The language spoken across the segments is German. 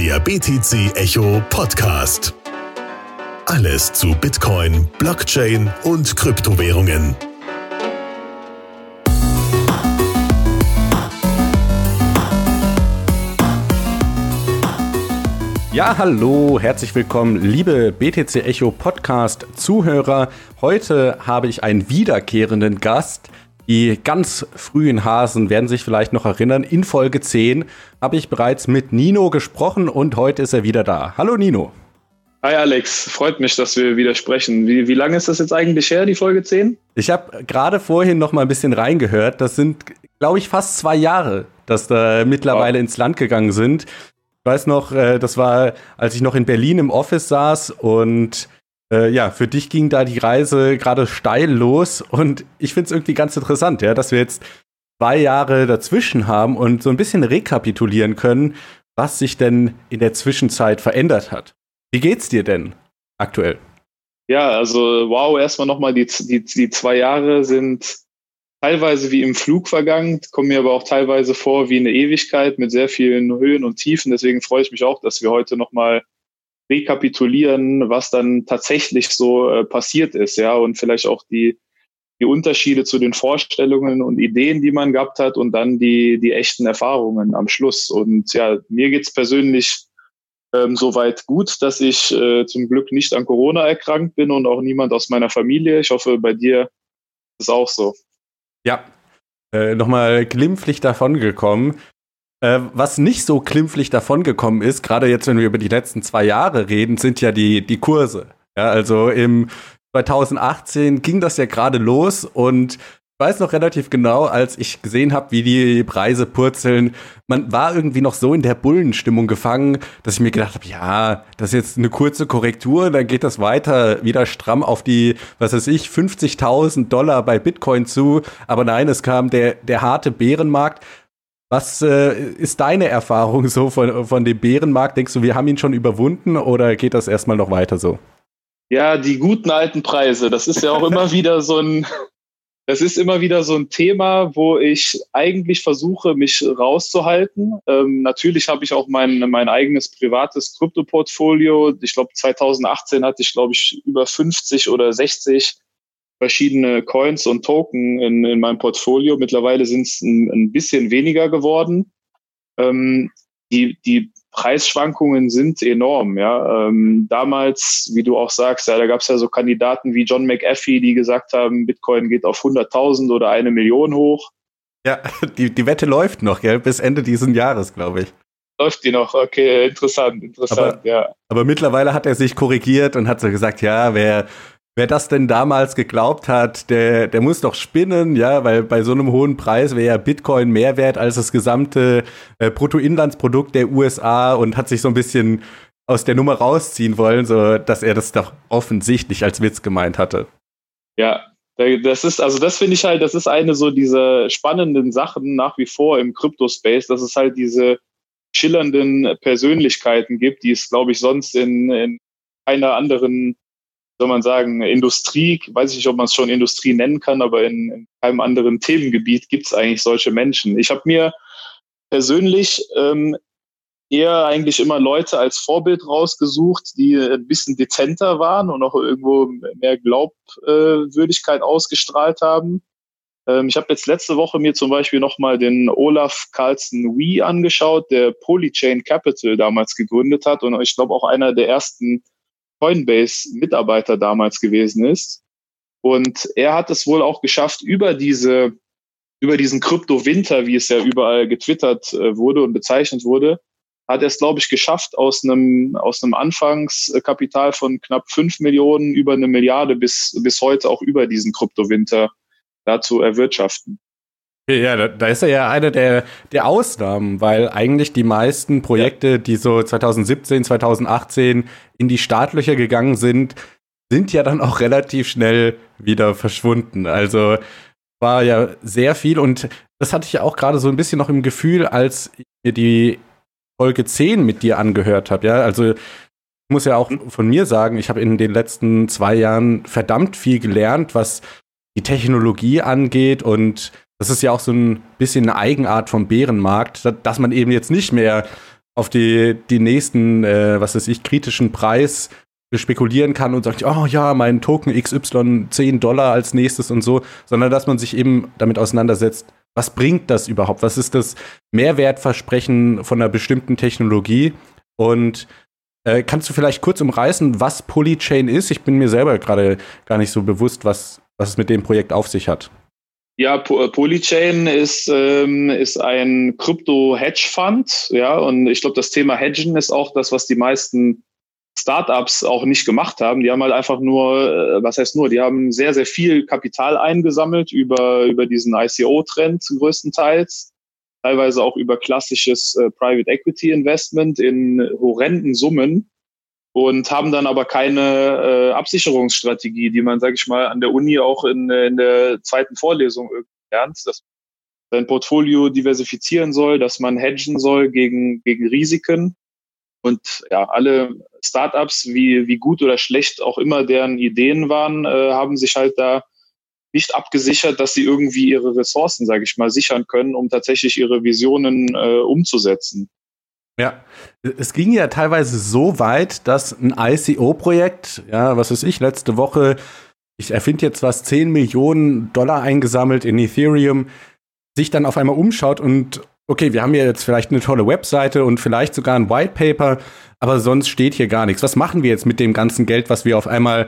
Der BTC Echo Podcast. Alles zu Bitcoin, Blockchain und Kryptowährungen. Ja, hallo, herzlich willkommen, liebe BTC Echo Podcast Zuhörer. Heute habe ich einen wiederkehrenden Gast. Die ganz frühen Hasen werden sich vielleicht noch erinnern. In Folge 10 habe ich bereits mit Nino gesprochen und heute ist er wieder da. Hallo Nino. Hi Alex, freut mich, dass wir wieder sprechen. Wie lange ist das jetzt eigentlich her, die Folge 10? Ich habe gerade vorhin noch mal ein bisschen reingehört. Das sind, glaube ich, fast 2 Jahre, dass da mittlerweile ins Land gegangen sind. Ich weiß noch, das war, als ich noch in Berlin im Office saß und für dich ging da die Reise gerade steil los und ich finde es irgendwie ganz interessant, ja, dass wir jetzt 2 Jahre dazwischen haben und so ein bisschen rekapitulieren können, was sich denn in der Zwischenzeit verändert hat. Wie geht's dir denn aktuell? Ja, also wow, erstmal nochmal die 2 Jahre sind teilweise wie im Flug vergangen, kommen mir aber auch teilweise vor wie eine Ewigkeit mit sehr vielen Höhen und Tiefen. Deswegen freue ich mich auch, dass wir heute nochmal rekapitulieren, was dann tatsächlich so passiert ist, ja, und vielleicht auch die Unterschiede zu den Vorstellungen und Ideen, die man gehabt hat und dann die echten Erfahrungen am Schluss. Und ja, mir geht's persönlich soweit gut, dass ich zum Glück nicht an Corona erkrankt bin und auch niemand aus meiner Familie. Ich hoffe, bei dir ist es auch so. Ja, nochmal glimpflich davongekommen. Was nicht so glimpflich davongekommen ist, gerade jetzt, wenn wir über die letzten 2 Jahre reden, sind ja die Kurse. Ja, also im 2018 ging das ja gerade los und ich weiß noch relativ genau, als ich gesehen habe, wie die Preise purzeln, man war irgendwie noch so in der Bullenstimmung gefangen, dass ich mir gedacht habe, ja, das ist jetzt eine kurze Korrektur, dann geht das weiter wieder stramm auf die, was weiß ich, $50.000 bei Bitcoin zu. Aber nein, es kam der harte Bärenmarkt. Was ist deine Erfahrung so von dem Bärenmarkt? Denkst du, wir haben ihn schon überwunden oder geht das erstmal noch weiter so? Ja, die guten alten Preise, das ist ja auch immer wieder so ein Thema, wo ich eigentlich versuche, mich rauszuhalten. Natürlich habe ich auch mein eigenes privates Krypto-Portfolio. Ich glaube, 2018 hatte ich, über 50 oder 60 verschiedene Coins und Token in meinem Portfolio. Mittlerweile sind es ein bisschen weniger geworden. Die Preisschwankungen sind enorm. Ja. Damals, wie du auch sagst, ja, da gab es ja so Kandidaten wie John McAfee, die gesagt haben, Bitcoin geht auf 100.000 oder 1 Million hoch. Ja, die Wette läuft noch, gell? Bis Ende dieses Jahres, glaube ich. Läuft die noch? Okay, interessant, ja. Aber mittlerweile hat er sich korrigiert und hat so gesagt, ja, Wer das denn damals geglaubt hat, der muss doch spinnen, ja, weil bei so einem hohen Preis wäre ja Bitcoin mehr wert als das gesamte Bruttoinlandsprodukt der USA und hat sich so ein bisschen aus der Nummer rausziehen wollen, so dass er das doch offensichtlich als Witz gemeint hatte. Ja, das finde ich halt, das ist eine so dieser spannenden Sachen nach wie vor im Crypto-Space, dass es halt diese schillernden Persönlichkeiten gibt, die es, glaube ich, sonst in keiner anderen, soll man sagen, Industrie, weiß ich nicht, ob man es schon Industrie nennen kann, aber in keinem anderen Themengebiet gibt es eigentlich solche Menschen. Ich habe mir persönlich eher eigentlich immer Leute als Vorbild rausgesucht, die ein bisschen dezenter waren und auch irgendwo mehr Glaubwürdigkeit ausgestrahlt haben. Ich habe jetzt letzte Woche mir zum Beispiel nochmal den Olaf Carlson Wee angeschaut, der Polychain Capital damals gegründet hat und ich glaube auch einer der ersten Coinbase-Mitarbeiter damals gewesen ist. Und er hat es wohl auch geschafft, über diesen Krypto-Winter, wie es ja überall getwittert wurde und bezeichnet wurde, hat er es, glaube ich, geschafft, aus einem Anfangskapital von knapp 5 Millionen über 1 Milliarde bis heute auch über diesen Krypto-Winter da zu erwirtschaften. Ja, da ist er ja einer der Ausnahmen, weil eigentlich die meisten Projekte, die so 2017, 2018 in die Startlöcher gegangen sind ja dann auch relativ schnell wieder verschwunden. Also war ja sehr viel und das hatte ich ja auch gerade so ein bisschen noch im Gefühl, als ich mir die Folge 10 mit dir angehört habe. Ja, also ich muss ja auch von mir sagen, ich habe in den letzten 2 Jahren verdammt viel gelernt, was die Technologie angeht und das ist ja auch so ein bisschen eine Eigenart vom Bärenmarkt, dass man eben jetzt nicht mehr auf die nächsten, was weiß ich, kritischen Preis spekulieren kann und sagt, oh ja, mein Token XY $10 als nächstes und so, sondern dass man sich eben damit auseinandersetzt, was bringt das überhaupt? Was ist das Mehrwertversprechen von einer bestimmten Technologie? Und kannst du vielleicht kurz umreißen, was Polychain ist? Ich bin mir selber gerade gar nicht so bewusst, was es mit dem Projekt auf sich hat. Ja, Polychain ist ein Krypto-Hedge-Fund, ja, und ich glaube, das Thema Hedgen ist auch das, was die meisten Startups auch nicht gemacht haben. Die haben halt einfach nur, die haben sehr, sehr viel Kapital eingesammelt über diesen ICO-Trend größtenteils, teilweise auch über klassisches Private Equity Investment in horrenden Summen und haben dann aber keine Absicherungsstrategie, die man, sage ich mal, an der Uni auch in der zweiten Vorlesung lernt, dass man sein Portfolio diversifizieren soll, dass man hedgen soll gegen Risiken. Und ja, alle Startups, wie gut oder schlecht auch immer deren Ideen waren, haben sich halt da nicht abgesichert, dass sie irgendwie ihre Ressourcen, sage ich mal, sichern können, um tatsächlich ihre Visionen umzusetzen. Ja, es ging ja teilweise so weit, dass ein ICO-Projekt, ja, was weiß ich, letzte Woche, ich erfinde jetzt was, $10 Millionen eingesammelt in Ethereum, sich dann auf einmal umschaut und okay, wir haben ja jetzt vielleicht eine tolle Webseite und vielleicht sogar ein White Paper, aber sonst steht hier gar nichts. Was machen wir jetzt mit dem ganzen Geld, was wir auf einmal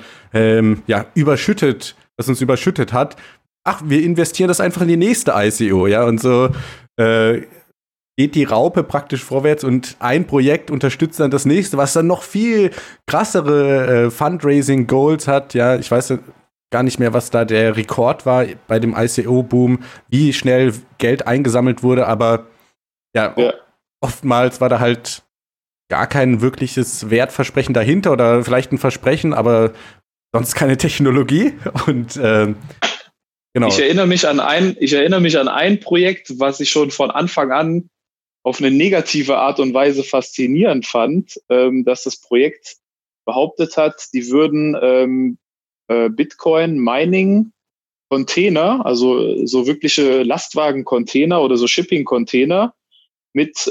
was uns überschüttet hat? Ach, wir investieren das einfach in die nächste ICO, ja, und so geht die Raupe praktisch vorwärts und ein Projekt unterstützt dann das nächste, was dann noch viel krassere Fundraising-Goals hat. Ja, ich weiß gar nicht mehr, was da der Rekord war bei dem ICO-Boom, wie schnell Geld eingesammelt wurde, aber ja. Oftmals war da halt gar kein wirkliches Wertversprechen dahinter oder vielleicht ein Versprechen, aber sonst keine Technologie. Und genau. Ich erinnere mich an ein Projekt, was ich schon von Anfang an auf eine negative Art und Weise faszinierend fand, dass das Projekt behauptet hat, die würden Bitcoin-Mining-Container, also so wirkliche Lastwagen-Container oder so Shipping-Container mit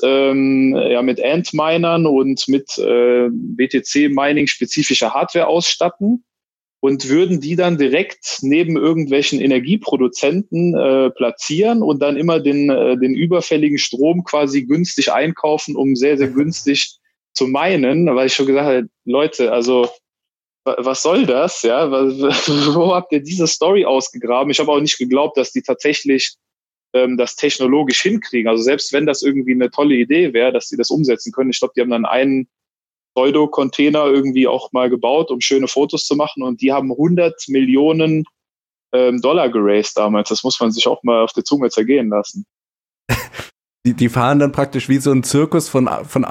Antminern und mit BTC-Mining spezifischer Hardware ausstatten und würden die dann direkt neben irgendwelchen Energieproduzenten platzieren und dann immer den überfälligen Strom quasi günstig einkaufen, um sehr, sehr günstig zu minen, weil ich schon gesagt habe, Leute, also was soll das? Ja, wo habt ihr diese Story ausgegraben? Ich habe auch nicht geglaubt, dass die tatsächlich das technologisch hinkriegen. Also selbst wenn das irgendwie eine tolle Idee wäre, dass sie das umsetzen können. Ich glaube, die haben dann einen Pseudo-Container irgendwie auch mal gebaut, um schöne Fotos zu machen. Und die haben 100 Millionen Dollar geraced damals. Das muss man sich auch mal auf der Zunge zergehen lassen. Die fahren dann praktisch wie so ein Zirkus von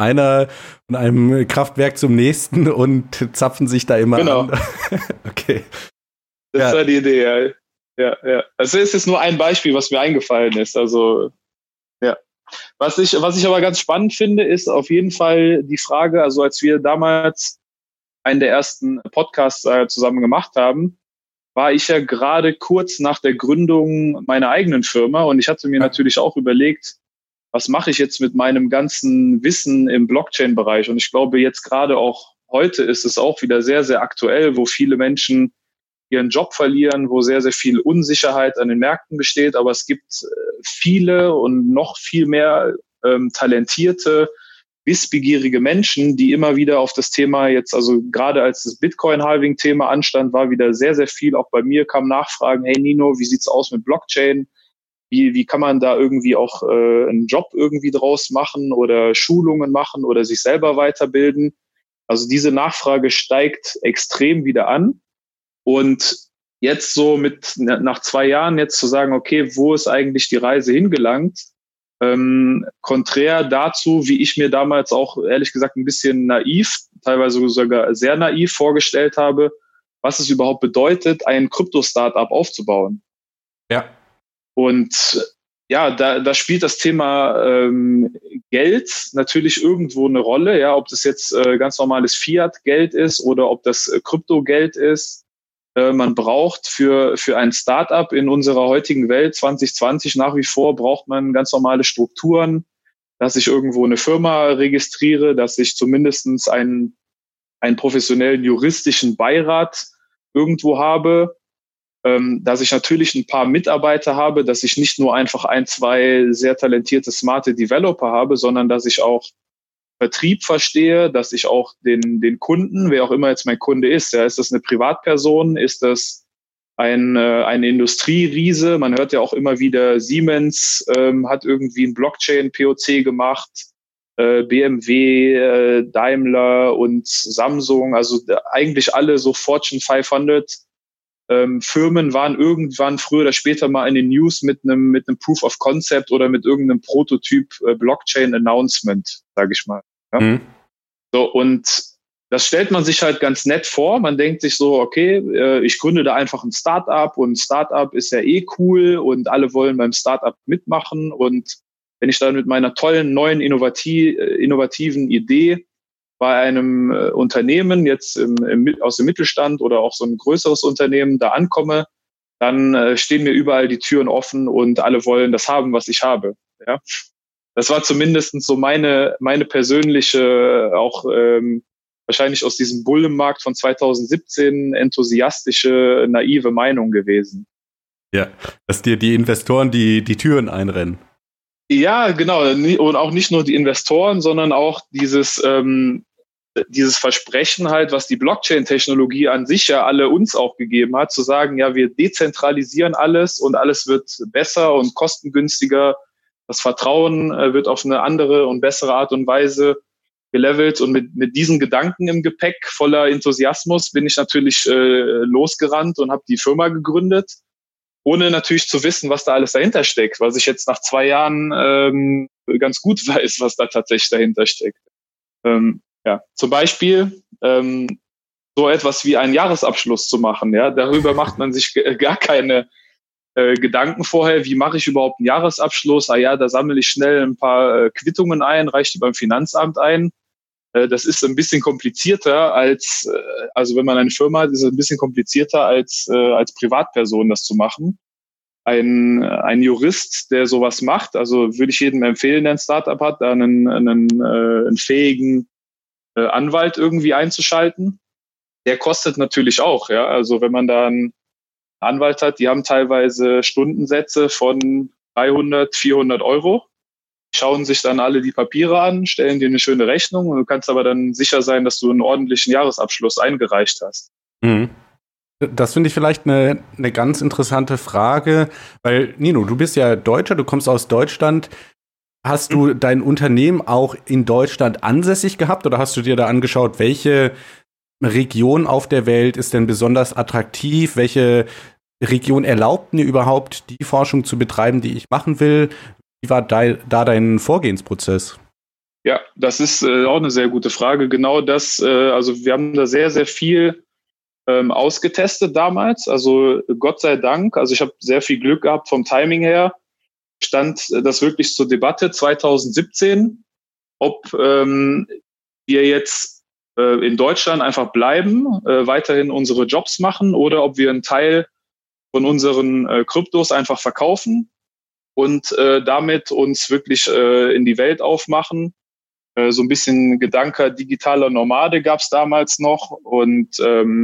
einem Kraftwerk zum nächsten und zapfen sich da immer an. Okay. Das war die Idee, ja. Also es ist nur ein Beispiel, was mir eingefallen ist. Also, ja. Was ich aber ganz spannend finde, ist auf jeden Fall die Frage, also als wir damals einen der ersten Podcasts zusammen gemacht haben, war ich ja gerade kurz nach der Gründung meiner eigenen Firma und ich hatte mir natürlich auch überlegt, was mache ich jetzt mit meinem ganzen Wissen im Blockchain-Bereich? Und ich glaube, jetzt gerade auch heute ist es auch wieder sehr, sehr aktuell, wo viele Menschen ihren Job verlieren, wo sehr, sehr viel Unsicherheit an den Märkten besteht. Aber es gibt viele und noch viel mehr talentierte, wissbegierige Menschen, die immer wieder auf das Thema jetzt, also gerade als das Bitcoin-Halving-Thema anstand, war wieder sehr, sehr viel. Auch bei mir kamen Nachfragen, hey Nino, wie sieht's aus mit Blockchain? Wie kann man da irgendwie auch einen Job irgendwie draus machen oder Schulungen machen oder sich selber weiterbilden? Also diese Nachfrage steigt extrem wieder an. Und jetzt so nach 2 Jahren jetzt zu sagen, okay, wo ist eigentlich die Reise hingelangt? Konträr dazu, wie ich mir damals auch ehrlich gesagt ein bisschen naiv, teilweise sogar sehr naiv vorgestellt habe, was es überhaupt bedeutet, ein Krypto-Startup aufzubauen. Ja. Und ja, da spielt das Thema Geld natürlich irgendwo eine Rolle, ja, ob das jetzt ganz normales Fiat-Geld ist oder ob das Kryptogeld ist. Man braucht für ein Startup in unserer heutigen Welt 2020 nach wie vor braucht man ganz normale Strukturen. dass ich irgendwo eine Firma registriere, dass ich zumindest einen professionellen juristischen Beirat irgendwo habe, dass ich natürlich ein paar Mitarbeiter habe, dass ich nicht nur einfach 1, 2 sehr talentierte, smarte Developer habe, sondern dass ich auch Vertrieb verstehe, dass ich auch den Kunden, wer auch immer jetzt mein Kunde ist, ja, ist das eine Privatperson, ist das eine Industrieriese, man hört ja auch immer wieder, Siemens hat irgendwie ein Blockchain-POC gemacht, BMW, Daimler und Samsung, also eigentlich alle so Fortune 500 Firmen waren irgendwann früher oder später mal in den News mit einem Proof of Concept oder mit irgendeinem Prototyp Blockchain Announcement, sage ich mal. Ja? Mhm. So, und das stellt man sich halt ganz nett vor. Man denkt sich so, okay, ich gründe da einfach ein Startup und Startup ist ja eh cool und alle wollen beim Startup mitmachen. Und wenn ich dann mit meiner tollen, neuen, innovativen Idee bei einem Unternehmen jetzt aus dem Mittelstand oder auch so ein größeres Unternehmen da ankomme, dann stehen mir überall die Türen offen und alle wollen das haben, was ich habe. Ja? Das war zumindest so meine persönliche, auch wahrscheinlich aus diesem Bullenmarkt von 2017 enthusiastische, naive Meinung gewesen. Ja, dass dir die Investoren die Türen einrennen. Ja, genau. Und auch nicht nur die Investoren, sondern auch dieses Versprechen halt, was die Blockchain-Technologie an sich ja alle uns auch gegeben hat, zu sagen, ja, wir dezentralisieren alles und alles wird besser und kostengünstiger. Das Vertrauen wird auf eine andere und bessere Art und Weise gelevelt. Und mit diesen Gedanken im Gepäck, voller Enthusiasmus, bin ich natürlich losgerannt und habe die Firma gegründet, ohne natürlich zu wissen, was da alles dahinter steckt, was ich jetzt nach 2 Jahren ganz gut weiß, was da tatsächlich dahinter steckt. Ja, zum Beispiel so etwas wie einen Jahresabschluss zu machen. Ja, darüber macht man sich gar keine Gedanken vorher. Wie mache ich überhaupt einen Jahresabschluss? Ah ja, da sammle ich schnell ein paar Quittungen ein, reiche die beim Finanzamt ein. Das ist ein bisschen komplizierter als, also wenn man eine Firma hat, ist es ein bisschen komplizierter als Privatperson das zu machen. Ein Jurist, der sowas macht, also würde ich jedem empfehlen, der ein Startup hat, da einen fähigen Anwalt irgendwie einzuschalten. Der kostet natürlich auch, ja. Also wenn man da einen Anwalt hat, die haben teilweise Stundensätze von 300, 400 Euro. Schauen sich dann alle die Papiere an, stellen dir eine schöne Rechnung und du kannst aber dann sicher sein, dass du einen ordentlichen Jahresabschluss eingereicht hast. Mhm. Das finde ich vielleicht eine ganz interessante Frage, weil Nino, du bist ja Deutscher, du kommst aus Deutschland. Hast du dein Unternehmen auch in Deutschland ansässig gehabt oder hast du dir da angeschaut, welche Region auf der Welt ist denn besonders attraktiv? Welche Region erlaubt mir überhaupt, die Forschung zu betreiben, die ich machen will? Wie war da dein Vorgehensprozess? Ja, das ist auch eine sehr gute Frage. Genau das, also wir haben da sehr, sehr viel ausgetestet damals. Also Gott sei Dank, also ich habe sehr viel Glück gehabt vom Timing her, stand das wirklich zur Debatte 2017, ob wir jetzt in Deutschland einfach bleiben, weiterhin unsere Jobs machen oder ob wir einen Teil von unseren Kryptos einfach verkaufen und damit uns wirklich in die Welt aufmachen. So ein bisschen Gedanke digitaler Nomade gab es damals noch und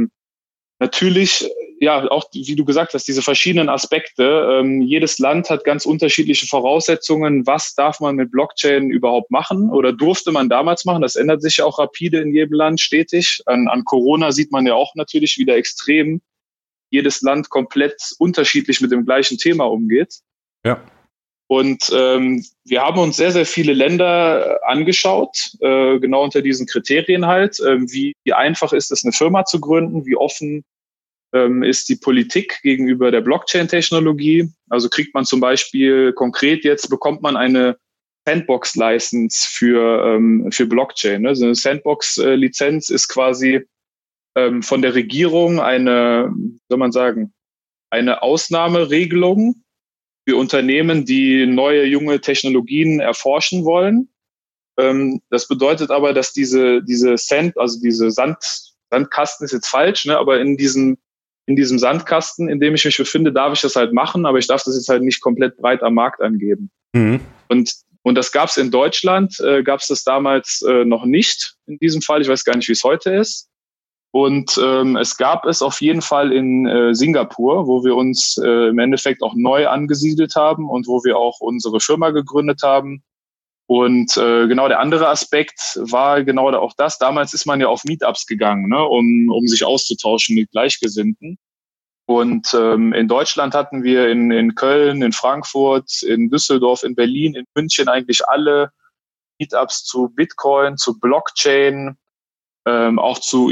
natürlich, ja, auch wie du gesagt hast, diese verschiedenen Aspekte. Jedes Land hat ganz unterschiedliche Voraussetzungen. Was darf man mit Blockchain überhaupt machen oder durfte man damals machen? Das ändert sich ja auch rapide in jedem Land stetig. An Corona sieht man ja auch natürlich wieder extrem jedes Land komplett unterschiedlich mit dem gleichen Thema umgeht. Ja. Und wir haben uns sehr, sehr viele Länder angeschaut, genau unter diesen Kriterien halt. Wie einfach ist es, eine Firma zu gründen? Wie offen ist die Politik gegenüber der Blockchain-Technologie? Also kriegt man zum Beispiel konkret jetzt, bekommt man eine Sandbox-License für Blockchain. Also eine Sandbox-Lizenz ist quasi von der Regierung eine, soll man sagen, eine Ausnahmeregelung für Unternehmen, die neue, junge Technologien erforschen wollen. Das bedeutet aber, dass diese Sandkasten ist jetzt falsch, ne, aber in diesem Sandkasten, in dem ich mich befinde, darf ich das halt machen, aber ich darf das jetzt halt nicht komplett breit am Markt angeben. Mhm. Und Und das gab es in Deutschland, gab es das damals noch nicht in diesem Fall. Ich weiß gar nicht, wie es heute ist. Und es gab es auf jeden Fall in Singapur, wo wir uns im Endeffekt auch neu angesiedelt haben und wo wir auch unsere Firma gegründet haben. Und genau der andere Aspekt war genau auch das. Damals ist man ja auf Meetups gegangen, ne, um sich auszutauschen mit Gleichgesinnten. Und in Deutschland hatten wir in Köln, in Frankfurt, in Düsseldorf, in Berlin, in München eigentlich alle Meetups zu Bitcoin, zu Blockchain, auch zu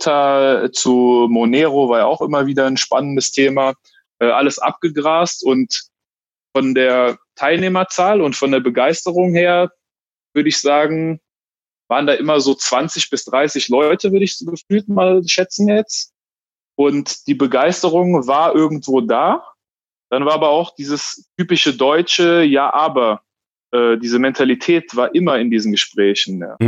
IOTA, zu Monero war ja auch immer wieder ein spannendes Thema, alles abgegrast. Und von der Teilnehmerzahl und von der Begeisterung her, würde ich sagen, waren da immer so 20 bis 30 Leute, würde ich so gefühlt mal schätzen jetzt. Und die Begeisterung war irgendwo da. Dann war aber auch dieses typische deutsche Ja, aber. Diese Mentalität war immer in diesen Gesprächen. Ja.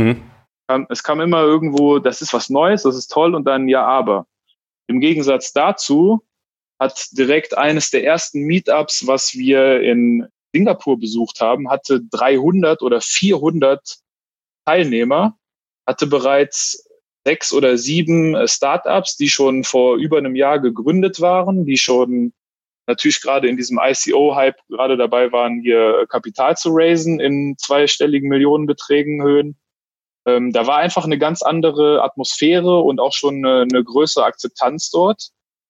Es kam immer irgendwo, das ist was Neues, das ist toll und dann Ja, aber. Im Gegensatz dazu hat direkt eines der ersten Meetups, was wir in Singapur besucht haben, hatte 300 oder 400 Teilnehmer, hatte bereits 6 oder 7 Startups, die schon vor über einem Jahr gegründet waren, die schon natürlich gerade in diesem ICO-Hype gerade dabei waren, hier Kapital zu raisen in zweistelligen Millionenbeträgen Höhen. Da war einfach eine ganz andere Atmosphäre und auch schon eine größere Akzeptanz dort.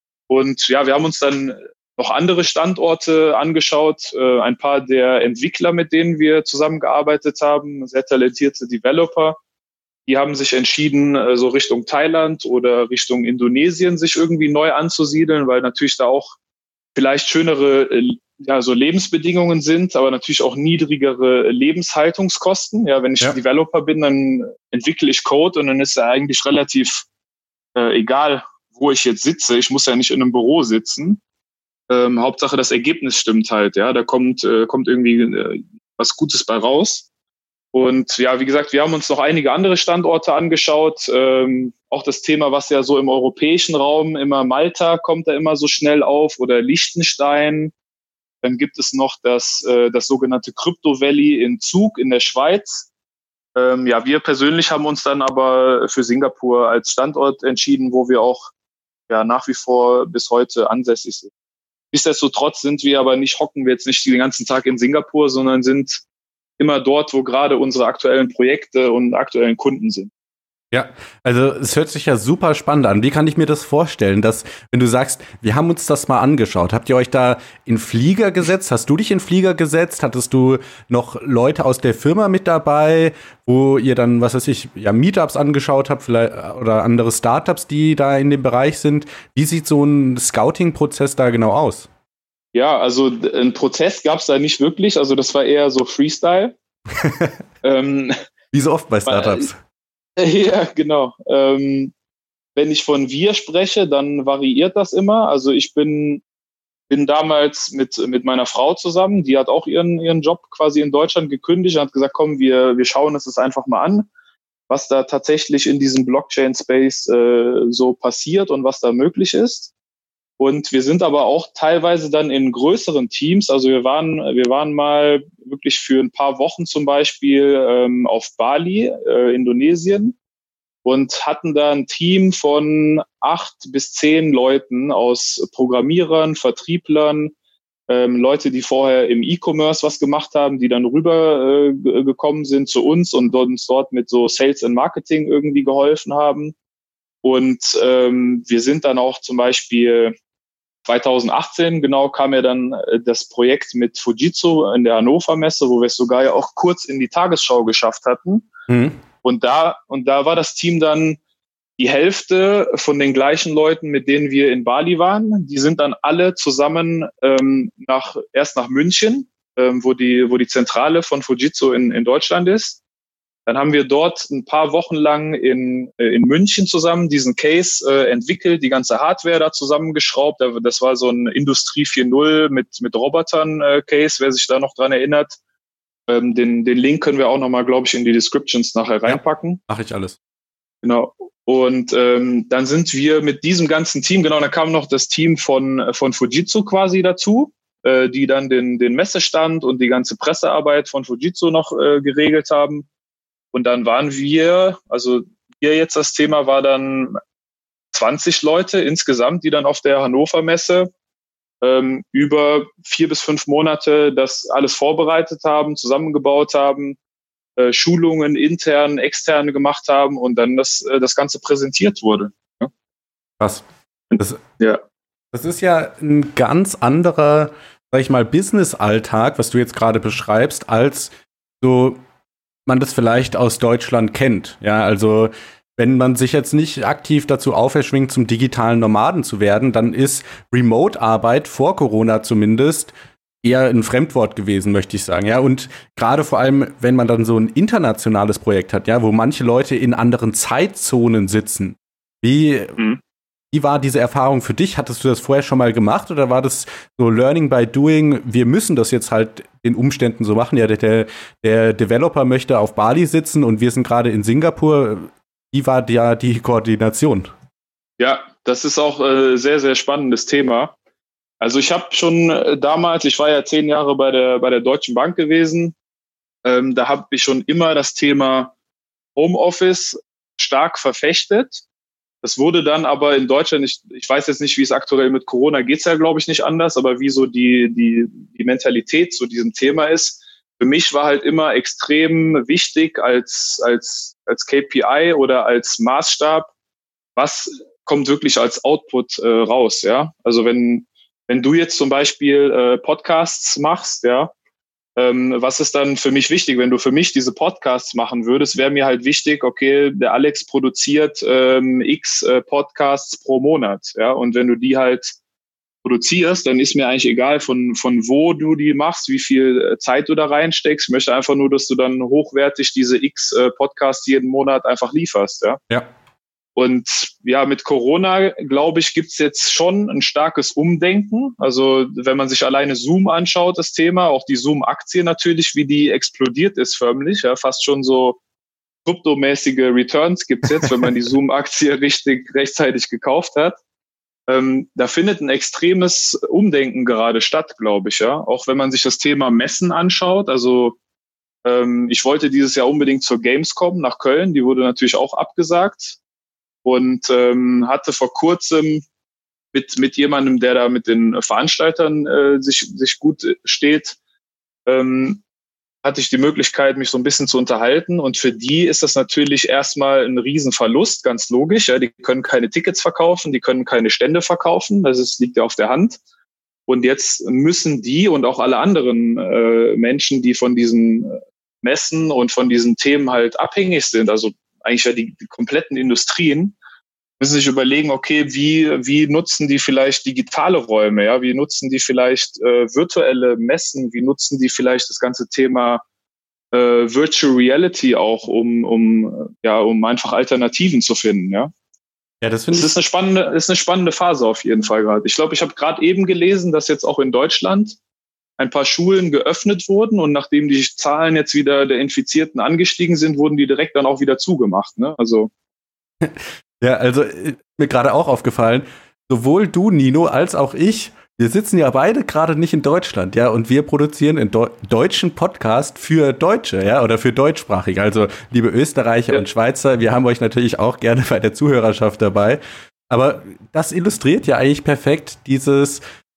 Und ja, wir haben uns dann noch andere Standorte angeschaut, ein paar der Entwickler, mit denen wir zusammengearbeitet haben, sehr talentierte Developer, die haben sich entschieden, so Richtung Thailand oder Richtung Indonesien sich irgendwie neu anzusiedeln, weil natürlich da auch vielleicht schönere so Lebensbedingungen sind, aber natürlich auch niedrigere Lebenshaltungskosten. Ja, wenn ich Developer bin, dann entwickle ich Code und dann ist ja eigentlich relativ egal, wo ich jetzt sitze. Ich muss ja nicht in einem Büro sitzen. Hauptsache das Ergebnis stimmt halt. Ja, da kommt irgendwie was Gutes bei raus. Und ja, wie gesagt, wir haben uns noch einige andere Standorte angeschaut. Auch das Thema, was ja so im europäischen Raum immer Malta kommt da immer so schnell auf oder Liechtenstein. Dann gibt es noch das sogenannte Crypto Valley in Zug in der Schweiz. Ja, wir persönlich haben uns dann aber für Singapur als Standort entschieden, wo wir auch nach wie vor bis heute ansässig sind. Nichtsdestotrotz hocken wir jetzt nicht den ganzen Tag in Singapur, sondern sind immer dort, wo gerade unsere aktuellen Projekte und aktuellen Kunden sind. Ja, also es hört sich ja super spannend an. Wie kann ich mir das vorstellen, dass, wenn du sagst, wir haben uns das mal angeschaut, habt ihr euch da in Flieger gesetzt? Hast du dich in Flieger gesetzt? Hattest du noch Leute aus der Firma mit dabei, wo ihr dann, was weiß ich, Meetups angeschaut habt, vielleicht oder andere Startups, die da in dem Bereich sind? Wie sieht so ein Scouting-Prozess da genau aus? Ja, also einen Prozess gab es da nicht wirklich. Also das war eher so Freestyle. Wie so oft bei Startups. Ja, genau. Wenn ich von wir spreche, dann variiert das immer. Also ich bin damals mit meiner Frau zusammen. Die hat auch ihren Job quasi in Deutschland gekündigt und hat gesagt, komm, wir schauen uns das einfach mal an, was da tatsächlich in diesem Blockchain-Space so passiert und was da möglich ist. Und wir sind aber auch teilweise dann in größeren Teams. Also wir waren mal wirklich für ein paar Wochen zum Beispiel auf Bali, Indonesien, und hatten da ein Team von 8 bis 10 Leuten aus Programmierern, Vertrieblern, Leute, die vorher im E-Commerce was gemacht haben, die dann rüber gekommen sind zu uns und uns dort mit so Sales and Marketing irgendwie geholfen haben. Und wir sind dann auch zum Beispiel 2018 genau kam ja dann das Projekt mit Fujitsu in der Hannover Messe, wo wir es sogar ja auch kurz in die Tagesschau geschafft hatten. Und da war das Team dann die Hälfte von den gleichen Leuten, mit denen wir in Bali waren. Die sind dann alle zusammen erst nach München, wo die Zentrale von Fujitsu in Deutschland ist. Dann haben wir dort ein paar Wochen lang in München zusammen diesen Case entwickelt, die ganze Hardware da zusammengeschraubt. Das war so ein Industrie 4.0 mit Robotern Case, wer sich da noch dran erinnert. Den Link können wir auch nochmal, glaube ich, in die Descriptions nachher reinpacken. Mache ich alles. Genau. Und dann sind wir mit diesem ganzen Team, genau, da kam noch das Team von Fujitsu quasi dazu. die dann den Messestand und die ganze Pressearbeit von Fujitsu noch geregelt haben. Und dann waren wir, also hier jetzt das Thema war dann 20 Leute insgesamt, die dann auf der Hannover Messe über 4 bis 5 Monate das alles vorbereitet haben, zusammengebaut haben, Schulungen intern, externe gemacht haben und dann das Ganze präsentiert wurde. Ja. Krass. Das ist ja ein ganz anderer, sag ich mal, Business-Alltag, was du jetzt gerade beschreibst, als so man das vielleicht aus Deutschland kennt. Ja, also wenn man sich jetzt nicht aktiv dazu auferschwingt, zum digitalen Nomaden zu werden, dann ist Remote-Arbeit vor Corona zumindest eher ein Fremdwort gewesen, möchte ich sagen. Ja, und gerade vor allem, wenn man dann so ein internationales Projekt hat, ja, wo manche Leute in anderen Zeitzonen sitzen. Wie war diese Erfahrung für dich? Hattest du das vorher schon mal gemacht oder war das so Learning by Doing? Wir müssen das jetzt halt den Umständen so machen. Ja, der Developer möchte auf Bali sitzen und wir sind gerade in Singapur. Wie war die Koordination? Ja, das ist auch ein sehr, sehr spannendes Thema. Also ich habe schon damals, ich war ja 10 Jahre bei der Deutschen Bank gewesen, da habe ich schon immer das Thema Homeoffice stark verfechtet. Das wurde dann aber in Deutschland, ich weiß jetzt nicht, wie es aktuell mit Corona geht's ja, glaube ich, nicht anders, aber wie so die Mentalität zu diesem Thema ist. Für mich war halt immer extrem wichtig als KPI oder als Maßstab, was kommt wirklich als Output raus, ja. Also wenn du jetzt zum Beispiel Podcasts machst, ja, was ist dann für mich wichtig? Wenn du für mich diese Podcasts machen würdest, wäre mir halt wichtig, okay, der Alex produziert x Podcasts pro Monat, ja, und wenn du die halt produzierst, dann ist mir eigentlich egal, von wo du die machst, wie viel Zeit du da reinsteckst. Ich möchte einfach nur, dass du dann hochwertig diese x Podcasts jeden Monat einfach lieferst, ja. Ja. Und ja, mit Corona, glaube ich, gibt's jetzt schon ein starkes Umdenken. Also wenn man sich alleine Zoom anschaut, das Thema, auch die Zoom-Aktie natürlich, wie die explodiert ist förmlich, ja, fast schon so kryptomäßige Returns gibt's jetzt, wenn man die Zoom-Aktie rechtzeitig gekauft hat. Da findet ein extremes Umdenken gerade statt, glaube ich, ja. Auch wenn man sich das Thema Messen anschaut, also ich wollte dieses Jahr unbedingt zur Gamescom nach Köln, die wurde natürlich auch abgesagt. Und hatte vor kurzem mit jemandem, der da mit den Veranstaltern sich gut steht, hatte ich die Möglichkeit, mich so ein bisschen zu unterhalten. Und für die ist das natürlich erstmal ein Riesenverlust, ganz logisch. Ja, die können keine Tickets verkaufen, die können keine Stände verkaufen. Liegt ja auf der Hand. Und jetzt müssen die und auch alle anderen Menschen, die von diesen Messen und von diesen Themen halt abhängig sind, also eigentlich ja die kompletten Industrien, müssen sich überlegen, okay, wie nutzen die vielleicht digitale Räume, ja, wie nutzen die vielleicht virtuelle Messen, wie nutzen die vielleicht das ganze Thema Virtual Reality auch, um einfach Alternativen zu finden, ja. Ja, das ist eine spannende Phase auf jeden Fall gerade. Ich glaube, ich habe gerade eben gelesen, dass jetzt auch in Deutschland ein paar Schulen geöffnet wurden und nachdem die Zahlen jetzt wieder der Infizierten angestiegen sind, wurden die direkt dann auch wieder zugemacht, ne? Also. Ja, also mir gerade auch aufgefallen, sowohl du, Nino, als auch ich, wir sitzen ja beide gerade nicht in Deutschland, ja, und wir produzieren einen deutschen Podcast für Deutsche, ja, oder für Deutschsprachige. Also, liebe Österreicher und Schweizer, wir haben euch natürlich auch gerne bei der Zuhörerschaft dabei. Aber das illustriert ja eigentlich perfekt diese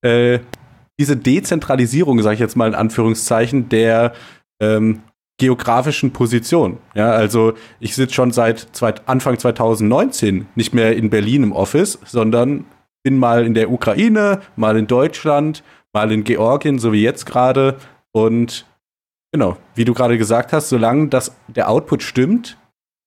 Dezentralisierung, sage ich jetzt mal in Anführungszeichen, der geografischen Position. Ja, also ich sitze schon seit Anfang 2019 nicht mehr in Berlin im Office, sondern bin mal in der Ukraine, mal in Deutschland, mal in Georgien, so wie jetzt gerade. Und genau, wie du gerade gesagt hast, solange der Output stimmt,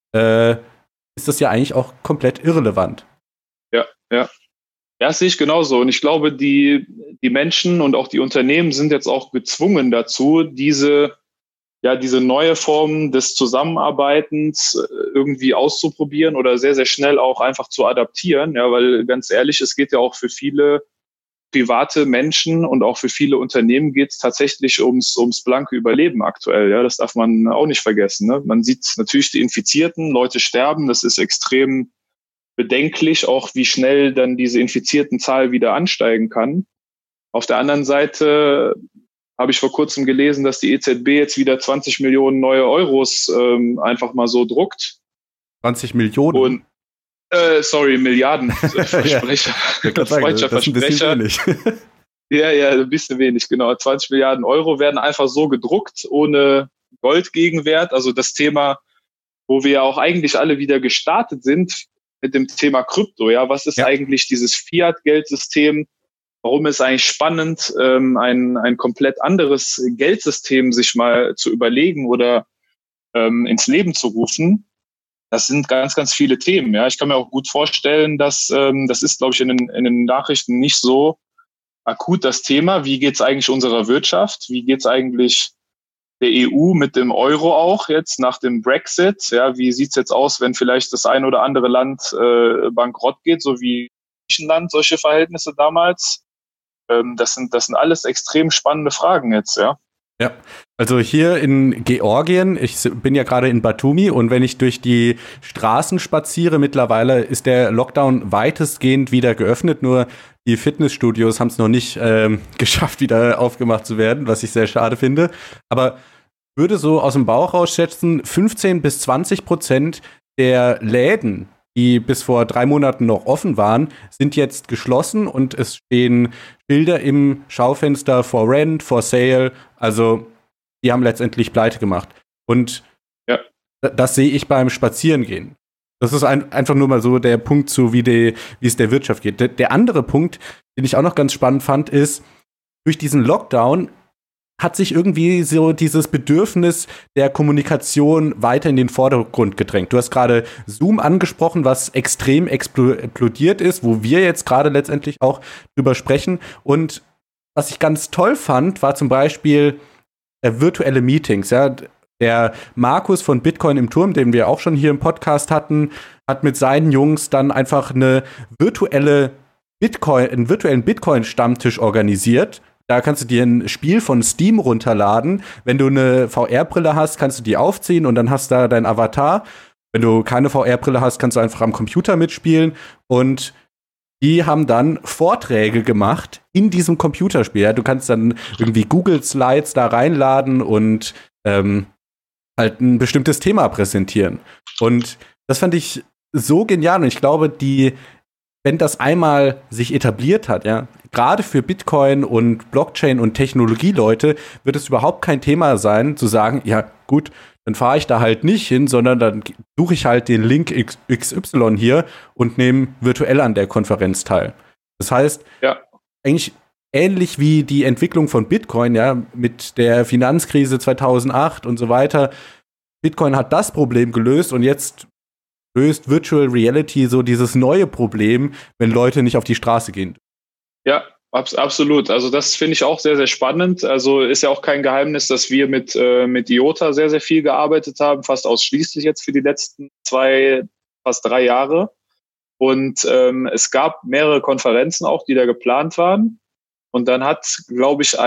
ist das ja eigentlich auch komplett irrelevant. Ja. Ja, das sehe ich genauso. Und ich glaube, die Menschen und auch die Unternehmen sind jetzt auch gezwungen dazu, diese neue Form des Zusammenarbeitens irgendwie auszuprobieren oder sehr, sehr schnell auch einfach zu adaptieren. Ja, weil ganz ehrlich, es geht ja auch für viele private Menschen und auch für viele Unternehmen geht es tatsächlich ums blanke Überleben aktuell. Ja, das darf man auch nicht vergessen. Ne? Man sieht natürlich die Infizierten, Leute sterben. Das ist extrem bedenklich, auch wie schnell dann diese infizierten Zahl wieder ansteigen kann. Auf der anderen Seite habe ich vor kurzem gelesen, dass die EZB jetzt wieder 20 Millionen neue Euros einfach mal so druckt. 20 Millionen? Und, Milliarden. Versprecher. Ja, das ist ein bisschen wenig. Ja, ein bisschen wenig, genau. 20 Milliarden Euro werden einfach so gedruckt, ohne Goldgegenwert. Also das Thema, wo wir ja auch eigentlich alle wieder gestartet sind mit dem Thema Krypto. Ja, was ist eigentlich dieses Fiat-Geldsystem? Warum ist eigentlich spannend, ein komplett anderes Geldsystem sich mal zu überlegen oder ins Leben zu rufen? Das sind ganz, ganz viele Themen. Ja, ich kann mir auch gut vorstellen, dass das ist, glaube ich, in den Nachrichten nicht so akut das Thema. Wie geht es eigentlich unserer Wirtschaft? Wie geht es eigentlich der EU mit dem Euro auch jetzt nach dem Brexit? Ja, wie sieht es jetzt aus, wenn vielleicht das ein oder andere Land bankrott geht, so wie Griechenland, solche Verhältnisse damals? Das sind alles extrem spannende Fragen jetzt, ja. Ja, also hier in Georgien, ich bin ja gerade in Batumi und wenn ich durch die Straßen spaziere, mittlerweile ist der Lockdown weitestgehend wieder geöffnet, nur die Fitnessstudios haben es noch nicht geschafft, wieder aufgemacht zu werden, was ich sehr schade finde. Aber würde so aus dem Bauch raus schätzen, 15-20% der Läden, die bis vor 3 Monaten noch offen waren, sind jetzt geschlossen und es stehen Schilder im Schaufenster for rent, for sale. Also die haben letztendlich pleite gemacht. Und das sehe ich beim Spazierengehen. Das ist einfach nur mal so der Punkt zu, wie es der Wirtschaft geht. Der andere Punkt, den ich auch noch ganz spannend fand, ist, durch diesen Lockdown hat sich irgendwie so dieses Bedürfnis der Kommunikation weiter in den Vordergrund gedrängt. Du hast gerade Zoom angesprochen, was extrem explodiert ist, wo wir jetzt gerade letztendlich auch drüber sprechen. Und was ich ganz toll fand, war zum Beispiel virtuelle Meetings. Ja? Der Markus von Bitcoin im Turm, den wir auch schon hier im Podcast hatten, hat mit seinen Jungs dann einfach einen virtuellen Bitcoin-Stammtisch organisiert. Da kannst du dir ein Spiel von Steam runterladen. Wenn du eine VR-Brille hast, kannst du die aufziehen und dann hast du da deinen Avatar. Wenn du keine VR-Brille hast, kannst du einfach am Computer mitspielen. Und die haben dann Vorträge gemacht in diesem Computerspiel. Ja, du kannst dann irgendwie Google-Slides da reinladen und halt ein bestimmtes Thema präsentieren. Und das fand ich so genial. Und ich glaube, wenn das einmal sich etabliert hat, ja, gerade für Bitcoin und Blockchain und Technologieleute wird es überhaupt kein Thema sein, zu sagen, ja gut, dann fahre ich da halt nicht hin, sondern dann suche ich halt den Link XY hier und nehme virtuell an der Konferenz teil. Das heißt, eigentlich ähnlich wie die Entwicklung von Bitcoin, ja, mit der Finanzkrise 2008 und so weiter. Bitcoin hat das Problem gelöst und jetzt löst Virtual Reality so dieses neue Problem, wenn Leute nicht auf die Straße gehen. Ja, absolut. Also das finde ich auch sehr, sehr spannend. Also ist ja auch kein Geheimnis, dass wir mit IOTA sehr, sehr viel gearbeitet haben, fast ausschließlich jetzt für die letzten fast 3 Jahre. Und es gab mehrere Konferenzen auch, die da geplant waren. Und dann hat, glaube ich,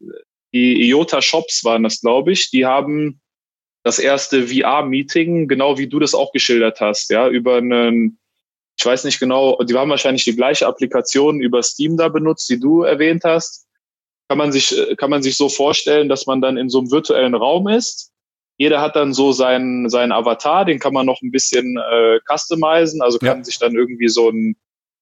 die IOTA-Shops waren das, glaube ich, die haben das erste VR-Meeting, genau wie du das auch geschildert hast, ja, über einen, ich weiß nicht genau, die haben wahrscheinlich die gleiche Applikation über Steam da benutzt, die du erwähnt hast. Kann man sich so vorstellen, dass man dann in so einem virtuellen Raum ist. Jeder hat dann so seinen Avatar, den kann man noch ein bisschen customizen, also kann sich dann irgendwie so ein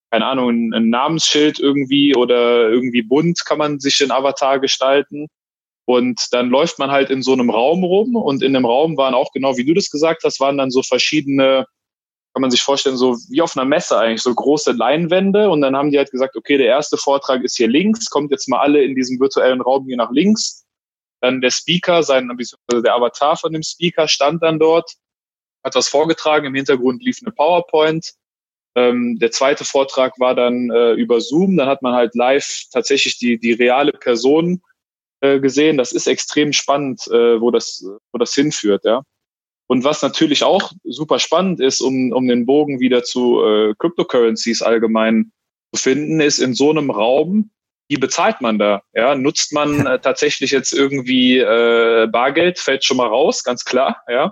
Namensschild irgendwie oder irgendwie bunt kann man sich den Avatar gestalten. Und dann läuft man halt in so einem Raum rum und in dem Raum waren auch, genau wie du das gesagt hast, waren dann so verschiedene, kann man sich vorstellen, so wie auf einer Messe eigentlich, so große Leinwände. Und dann haben die halt gesagt, okay, der erste Vortrag ist hier links, kommt jetzt mal alle in diesem virtuellen Raum hier nach links. Dann der Speaker, der Avatar von dem Speaker stand dann dort, hat was vorgetragen, im Hintergrund lief eine PowerPoint. Der zweite Vortrag war dann über Zoom, dann hat man halt live tatsächlich die reale Person gesehen. Das ist extrem spannend, wo das hinführt, ja. Und was natürlich auch super spannend ist, um den Bogen wieder zu Cryptocurrencies allgemein zu finden, ist in so einem Raum, wie bezahlt man da? Ja, nutzt man tatsächlich jetzt irgendwie Bargeld? Fällt schon mal raus, ganz klar, ja.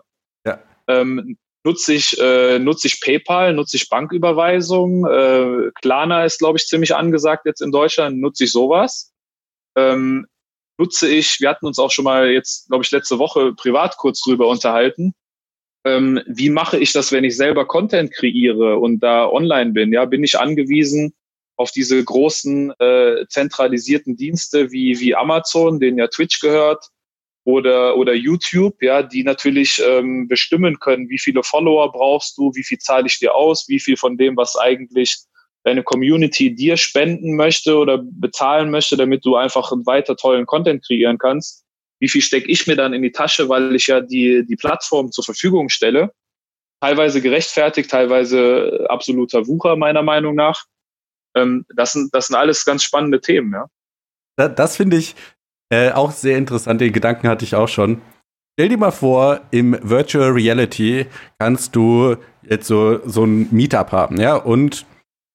Nutze ich PayPal, nutze ich Banküberweisung, Klarna ist, glaube ich, ziemlich angesagt jetzt in Deutschland, nutze ich sowas? nutze ich, wir hatten uns auch schon mal jetzt, glaube ich, letzte Woche privat kurz drüber unterhalten, wie mache ich das, wenn ich selber Content kreiere und da online bin? Ja, bin ich angewiesen auf diese großen zentralisierten Dienste wie Amazon, denen ja Twitch gehört, oder YouTube, ja, die natürlich bestimmen können, wie viele Follower brauchst du, wie viel zahle ich dir aus, wie viel von dem, was eigentlich deine Community dir spenden möchte oder bezahlen möchte, damit du einfach weiter tollen Content kreieren kannst. Wie viel stecke ich mir dann in die Tasche, weil ich ja die Plattform zur Verfügung stelle? Teilweise gerechtfertigt, teilweise absoluter Wucher meiner Meinung nach. Das sind alles ganz spannende Themen, ja. Das finde ich auch sehr interessant. Den Gedanken hatte ich auch schon. Stell dir mal vor, im Virtual Reality kannst du jetzt so ein Meetup haben, ja, und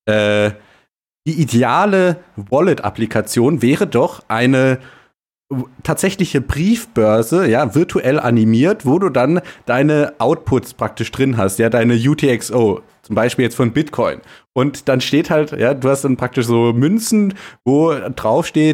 die ideale Wallet-Applikation wäre doch eine tatsächliche Briefbörse, ja, virtuell animiert, wo du dann deine Outputs praktisch drin hast, ja, deine UTXO, zum Beispiel jetzt von Bitcoin. Und dann steht halt, ja, du hast dann praktisch so Münzen, wo drauf steht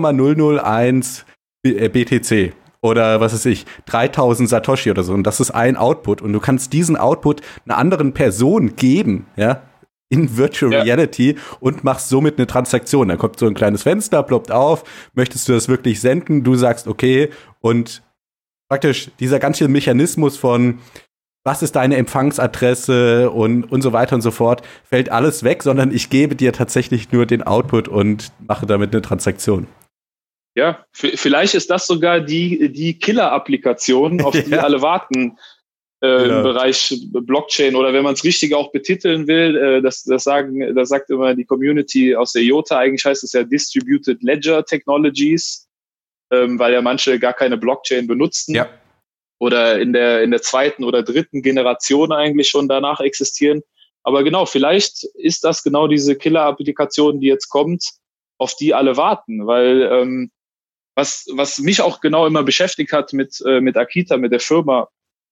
0,001 BTC. Oder was weiß ich, 3000 Satoshi oder so. Und das ist ein Output. Und du kannst diesen Output einer anderen Person geben, ja, in Virtual Reality und machst somit eine Transaktion. Da kommt so ein kleines Fenster, ploppt auf. Möchtest du das wirklich senden? Du sagst okay. Und praktisch dieser ganze Mechanismus von was ist deine Empfangsadresse und so weiter und so fort, fällt alles weg, sondern ich gebe dir tatsächlich nur den Output und mache damit eine Transaktion. Ja, vielleicht ist das sogar die Killer-Applikation, auf die alle warten im Bereich Blockchain, oder wenn man es richtig auch betiteln will, das sagt immer die Community aus der IOTA, eigentlich heißt es ja Distributed Ledger Technologies, weil ja manche gar keine Blockchain benutzen. Ja. Oder in der zweiten oder dritten Generation eigentlich schon danach existieren. Aber genau, vielleicht ist das genau diese Killer-Applikation, die jetzt kommt, auf die alle warten, weil was mich auch genau immer beschäftigt hat mit Akita, mit der Firma,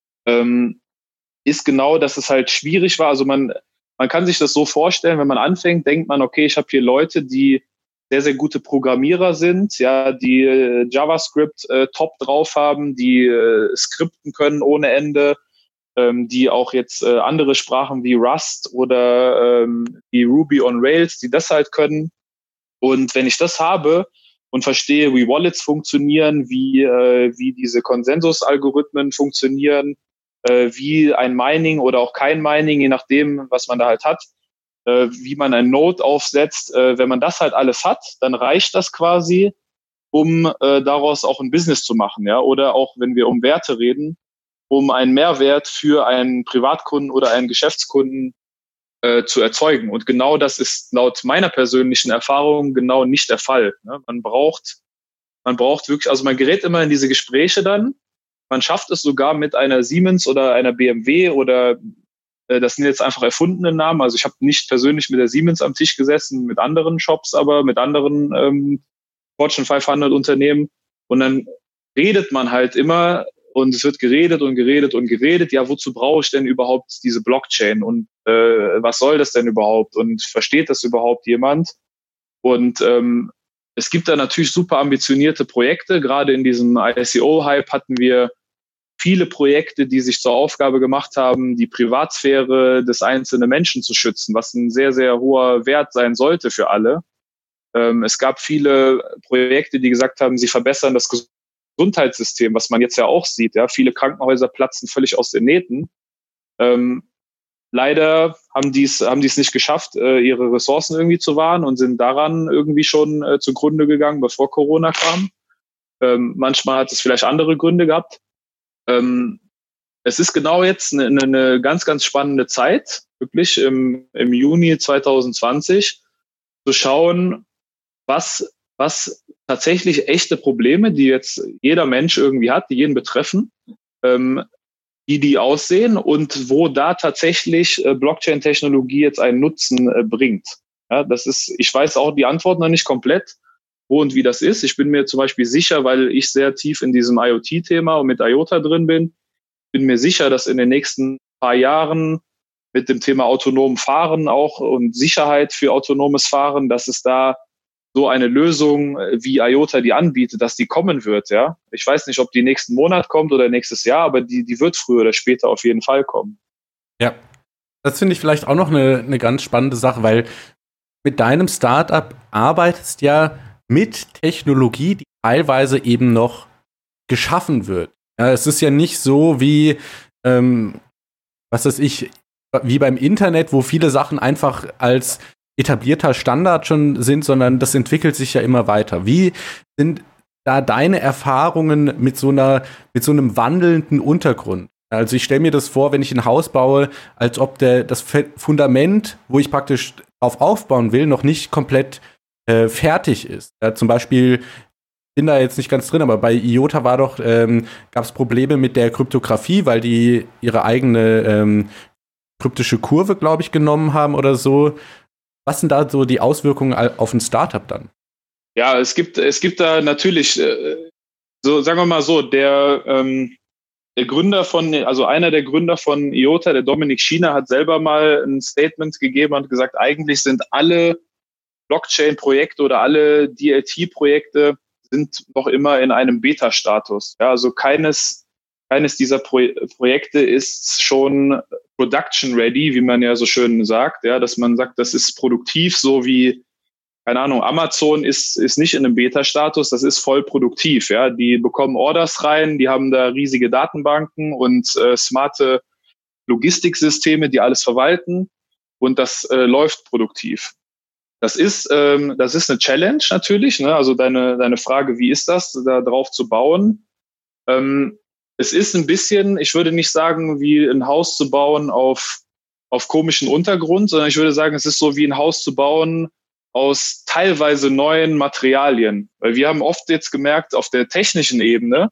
ist genau, dass es halt schwierig war. Also man kann sich das so vorstellen, wenn man anfängt, denkt man, okay, ich habe hier Leute, die sehr, sehr gute Programmierer sind, ja, die JavaScript top drauf haben, die skripten können ohne Ende, die auch jetzt andere Sprachen wie Rust oder wie Ruby on Rails, die das halt können. Und wenn ich das habe und verstehe, wie Wallets funktionieren, wie diese Konsensusalgorithmen funktionieren, wie ein Mining oder auch kein Mining, je nachdem, was man da halt hat, wie man ein Node aufsetzt. Wenn man das halt alles hat, dann reicht das quasi, um daraus auch ein Business zu machen, ja. Oder auch, wenn wir um Werte reden, um einen Mehrwert für einen Privatkunden oder einen Geschäftskunden zu erzeugen. Und genau das ist laut meiner persönlichen Erfahrung genau nicht der Fall. Ne? Man braucht wirklich, also man gerät immer in diese Gespräche dann. Man schafft es sogar mit einer Siemens oder einer BMW oder das sind jetzt einfach erfundene Namen. Also ich habe nicht persönlich mit der Siemens am Tisch gesessen, mit anderen Shops, aber mit anderen Fortune 500 Unternehmen. Und dann redet man halt immer und es wird geredet und geredet und geredet. Ja, wozu brauche ich denn überhaupt diese Blockchain? Und was soll das denn überhaupt? Und versteht das überhaupt jemand? Und es gibt da natürlich super ambitionierte Projekte. Gerade in diesem ICO-Hype hatten wir viele Projekte, die sich zur Aufgabe gemacht haben, die Privatsphäre des einzelnen Menschen zu schützen, was ein sehr, sehr hoher Wert sein sollte für alle. Es gab viele Projekte, die gesagt haben, sie verbessern das Gesundheitssystem, was man jetzt ja auch sieht. Ja, viele Krankenhäuser platzen völlig aus den Nähten. Leider haben die es nicht geschafft, ihre Ressourcen irgendwie zu wahren und sind daran irgendwie schon zugrunde gegangen, bevor Corona kam. Manchmal hat es vielleicht andere Gründe gehabt. Es ist genau jetzt eine ganz, ganz spannende Zeit, wirklich im Juni 2020, zu schauen, was tatsächlich echte Probleme, die jetzt jeder Mensch irgendwie hat, die jeden betreffen, wie die aussehen und wo da tatsächlich Blockchain-Technologie jetzt einen Nutzen bringt. Ja, ich weiß auch die Antwort noch nicht komplett, wo und wie das ist. Ich bin mir zum Beispiel sicher, weil ich sehr tief in diesem IoT-Thema und mit IOTA drin bin mir sicher, dass in den nächsten paar Jahren mit dem Thema autonomen Fahren auch und Sicherheit für autonomes Fahren, dass es da so eine Lösung, wie IOTA die anbietet, dass die kommen wird, ja. Ich weiß nicht, ob die nächsten Monat kommt oder nächstes Jahr, aber die wird früher oder später auf jeden Fall kommen. Ja, das finde ich vielleicht auch noch eine ganz spannende Sache, weil mit deinem Startup arbeitest ja mit Technologie, die teilweise eben noch geschaffen wird. Ja, es ist ja nicht so wie, was weiß ich, wie beim Internet, wo viele Sachen einfach als etablierter Standard schon sind, sondern das entwickelt sich ja immer weiter. Wie sind da deine Erfahrungen mit so einem wandelnden Untergrund? Also ich stelle mir das vor, wenn ich ein Haus baue, als ob das Fundament, wo ich praktisch drauf aufbauen will, noch nicht komplett fertig ist. Ja, zum Beispiel, bin da jetzt nicht ganz drin, aber bei IOTA gab es Probleme mit der Kryptographie, weil die ihre eigene kryptische Kurve, glaube ich, genommen haben oder so. Was sind da so die Auswirkungen auf ein Startup dann? Ja, es gibt da natürlich, so sagen wir mal so, der Gründer einer der Gründer von IOTA, der Dominik Schiener, hat selber mal ein Statement gegeben und gesagt, eigentlich sind alle Blockchain-Projekte oder alle DLT-Projekte sind noch immer in einem Beta-Status. Ja, also keines dieser Projekte ist schon production ready, wie man ja so schön sagt, ja, dass man sagt, das ist produktiv, so wie, keine Ahnung, Amazon ist nicht in einem Beta-Status, das ist voll produktiv, ja, die bekommen Orders rein, die haben da riesige Datenbanken und smarte Logistiksysteme, die alles verwalten und das läuft produktiv. Das ist eine Challenge natürlich, ne? Also deine Frage, wie ist das, da drauf zu bauen? Es ist ein bisschen, ich würde nicht sagen, wie ein Haus zu bauen auf komischen Untergrund, sondern ich würde sagen, es ist so wie ein Haus zu bauen aus teilweise neuen Materialien. Weil wir haben oft jetzt gemerkt, auf der technischen Ebene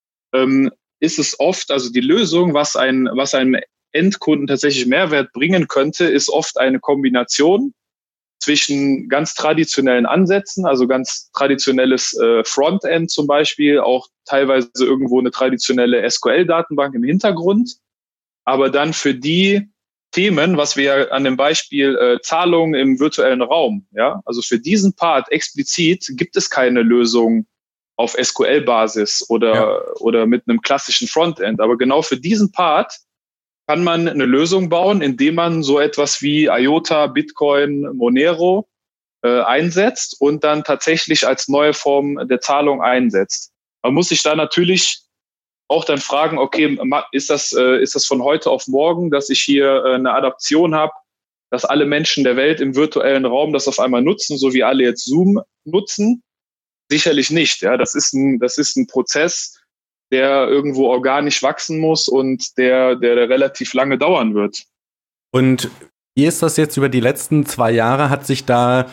ist es oft, also die Lösung, was einem Endkunden tatsächlich Mehrwert bringen könnte, ist oft eine Kombination zwischen ganz traditionellen Ansätzen, also ganz traditionelles Frontend zum Beispiel, auch teilweise irgendwo eine traditionelle SQL-Datenbank im Hintergrund, aber dann für die Themen, was wir an dem Beispiel Zahlungen im virtuellen Raum, ja, also für diesen Part explizit gibt es keine Lösung auf SQL-Basis oder mit einem klassischen Frontend, aber genau für diesen Part kann man eine Lösung bauen, indem man so etwas wie IOTA, Bitcoin, Monero einsetzt und dann tatsächlich als neue Form der Zahlung einsetzt. Man muss sich da natürlich auch dann fragen, okay, ist das von heute auf morgen, dass ich hier eine Adaption habe, dass alle Menschen der Welt im virtuellen Raum das auf einmal nutzen, so wie alle jetzt Zoom nutzen? Sicherlich nicht. Ja, das ist ein Prozess, der irgendwo organisch wachsen muss und der relativ lange dauern wird. Und wie ist das jetzt über die letzten 2 Jahre? Hat sich da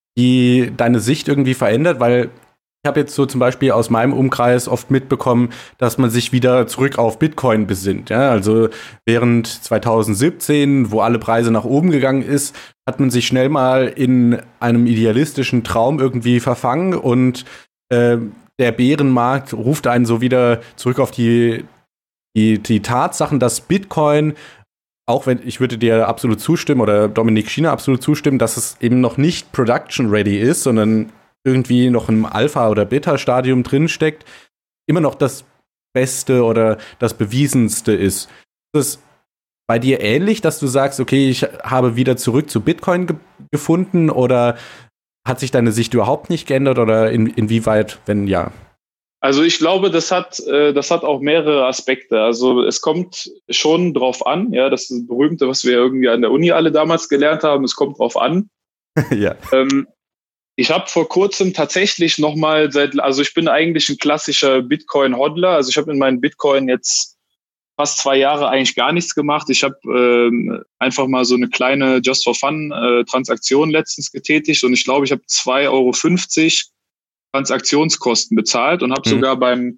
deine Sicht irgendwie verändert? Weil ich habe jetzt so zum Beispiel aus meinem Umkreis oft mitbekommen, dass man sich wieder zurück auf Bitcoin besinnt. Ja? Also während 2017, wo alle Preise nach oben gegangen ist, hat man sich schnell mal in einem idealistischen Traum irgendwie verfangen und der Bärenmarkt ruft einen so wieder zurück auf die Tatsachen, dass Bitcoin, auch wenn ich würde dir absolut zustimmen oder Dominik Schiener absolut zustimmen, dass es eben noch nicht production ready ist, sondern irgendwie noch im Alpha- oder Beta-Stadium drinsteckt, immer noch das Beste oder das Bewiesenste ist. Ist es bei dir ähnlich, dass du sagst, okay, ich habe wieder zurück zu Bitcoin gefunden oder hat sich deine Sicht überhaupt nicht geändert oder inwieweit, wenn ja? Also ich glaube, das hat auch mehrere Aspekte. Also es kommt schon drauf an, ja, das ist das Berühmte, was wir irgendwie an der Uni alle damals gelernt haben, es kommt drauf an. Ja. Ich habe vor kurzem tatsächlich nochmal also ich bin eigentlich ein klassischer Bitcoin-Hodler, also ich habe in meinen Bitcoin jetzt fast 2 Jahre eigentlich gar nichts gemacht. Ich habe einfach mal so eine kleine Just-for-Fun-Transaktion letztens getätigt und ich glaube, ich habe 2,50 € Transaktionskosten bezahlt und habe sogar beim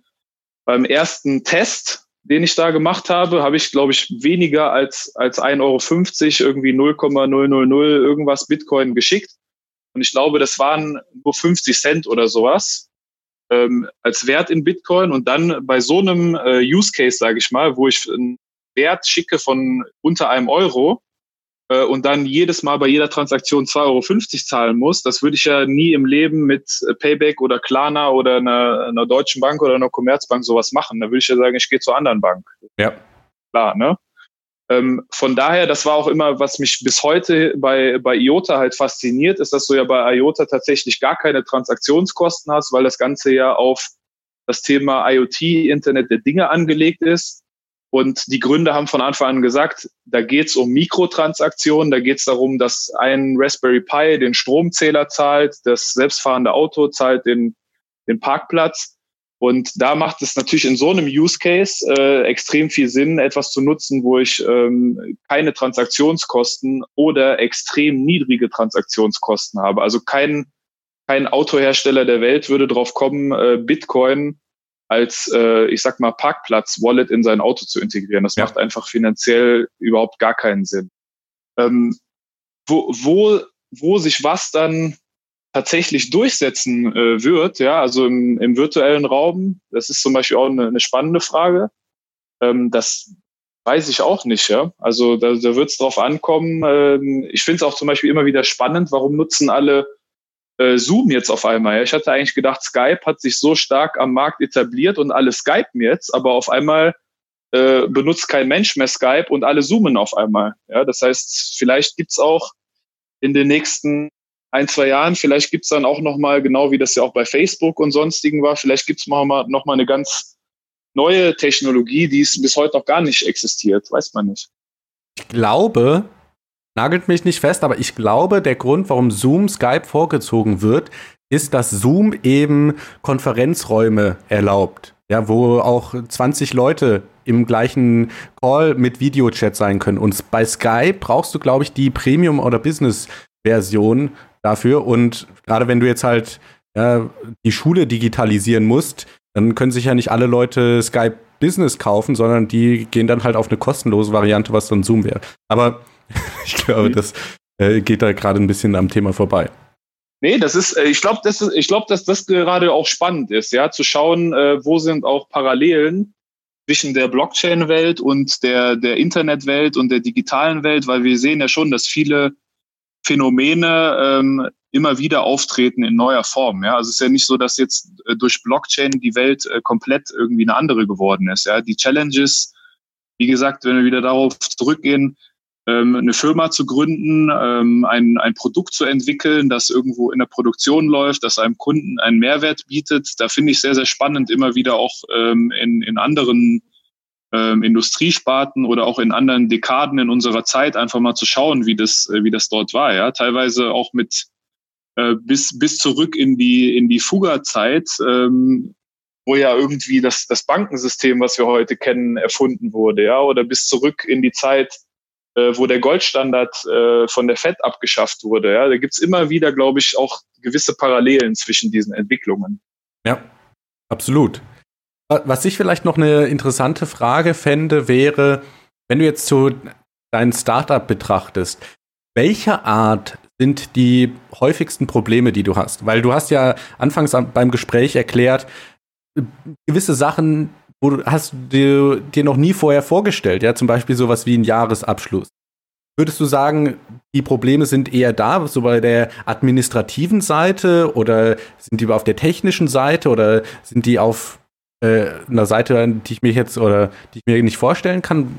ersten Test, den ich da gemacht habe ich, glaube ich, weniger als 1,50 € irgendwie 0,000 irgendwas Bitcoin geschickt. Und ich glaube, das waren nur 50 Cent oder sowas als Wert in Bitcoin. Und dann bei so einem Use Case, sage ich mal, wo ich einen Wert schicke von unter 1 €, und dann jedes Mal bei jeder Transaktion 2,50 € zahlen muss, das würde ich ja nie im Leben mit Payback oder Klarna oder einer Deutschen Bank oder einer Commerzbank sowas machen. Da würde ich ja sagen, ich gehe zur anderen Bank. Ja. Klar, ne? Von daher, das war auch immer, was mich bis heute bei IOTA halt fasziniert, ist, dass du ja bei IOTA tatsächlich gar keine Transaktionskosten hast, weil das Ganze ja auf das Thema IoT, Internet der Dinge angelegt ist. Und die Gründer haben von Anfang an gesagt, da geht es um Mikrotransaktionen, da geht es darum, dass ein Raspberry Pi den Stromzähler zahlt, das selbstfahrende Auto zahlt den Parkplatz. Und da macht es natürlich in so einem Use Case extrem viel Sinn, etwas zu nutzen, wo ich keine Transaktionskosten oder extrem niedrige Transaktionskosten habe. Also kein Autohersteller der Welt würde drauf kommen, Bitcoin als, ich sag mal, Parkplatz-Wallet in sein Auto zu integrieren. Das macht einfach finanziell überhaupt gar keinen Sinn. Wo sich was dann tatsächlich durchsetzen wird, ja, also im virtuellen Raum, das ist zum Beispiel auch eine spannende Frage. Das weiß ich auch nicht, ja. Also da wird es drauf ankommen. Ich finde es auch zum Beispiel immer wieder spannend, warum nutzen alle Zoom jetzt auf einmal. Ja? Ich hatte eigentlich gedacht, Skype hat sich so stark am Markt etabliert und alle skypen jetzt, aber auf einmal benutzt kein Mensch mehr Skype und alle zoomen auf einmal. Ja? Das heißt, vielleicht gibt's auch in den nächsten 1-2 Jahren, vielleicht gibt's dann auch nochmal, genau wie das ja auch bei Facebook und sonstigen war, vielleicht gibt's noch mal eine ganz neue Technologie, die es bis heute noch gar nicht existiert. Weiß man nicht. Ich glaube, nagelt mich nicht fest, aber ich glaube, der Grund, warum Zoom Skype vorgezogen wird, ist, dass Zoom eben Konferenzräume erlaubt, ja, wo auch 20 Leute im gleichen Call mit Videochat sein können. Und bei Skype brauchst du, glaube ich, die Premium- oder Business-Version dafür. Und gerade wenn du jetzt halt die Schule digitalisieren musst, dann können sich ja nicht alle Leute Skype Business kaufen, sondern die gehen dann halt auf eine kostenlose Variante, was dann Zoom wäre. Aber ich glaube, das geht da gerade ein bisschen am Thema vorbei. Nee, das ist, ich glaube, dass das gerade auch spannend ist, ja, zu schauen, wo sind auch Parallelen zwischen der Blockchain-Welt und der Internetwelt und der digitalen Welt, weil wir sehen ja schon, dass viele Phänomene immer wieder auftreten in neuer Form. Ja, also es ist ja nicht so, dass jetzt durch Blockchain die Welt komplett irgendwie eine andere geworden ist. Ja, die Challenges, wie gesagt, wenn wir wieder darauf zurückgehen, eine Firma zu gründen, ein Produkt zu entwickeln, das irgendwo in der Produktion läuft, das einem Kunden einen Mehrwert bietet. Da finde ich sehr, sehr spannend, immer wieder auch in anderen Industriesparten oder auch in anderen Dekaden in unserer Zeit einfach mal zu schauen, wie das dort war. Ja, teilweise auch mit bis zurück in die Fugger-Zeit, wo ja irgendwie das Bankensystem, was wir heute kennen, erfunden wurde, ja, oder bis zurück in die Zeit, wo der Goldstandard von der Fed abgeschafft wurde. Ja, da gibt's immer wieder, glaube ich, auch gewisse Parallelen zwischen diesen Entwicklungen. Ja, absolut. Was ich vielleicht noch eine interessante Frage fände, wäre, wenn du jetzt so dein Startup betrachtest, welcher Art sind die häufigsten Probleme, die du hast? Weil du hast ja anfangs beim Gespräch erklärt, gewisse Sachen hast du dir noch nie vorher vorgestellt, ja, zum Beispiel sowas wie ein Jahresabschluss. Würdest du sagen, die Probleme sind eher da, so bei der administrativen Seite oder sind die auf der technischen Seite oder sind die auf einer Seite, die ich mir nicht vorstellen kann?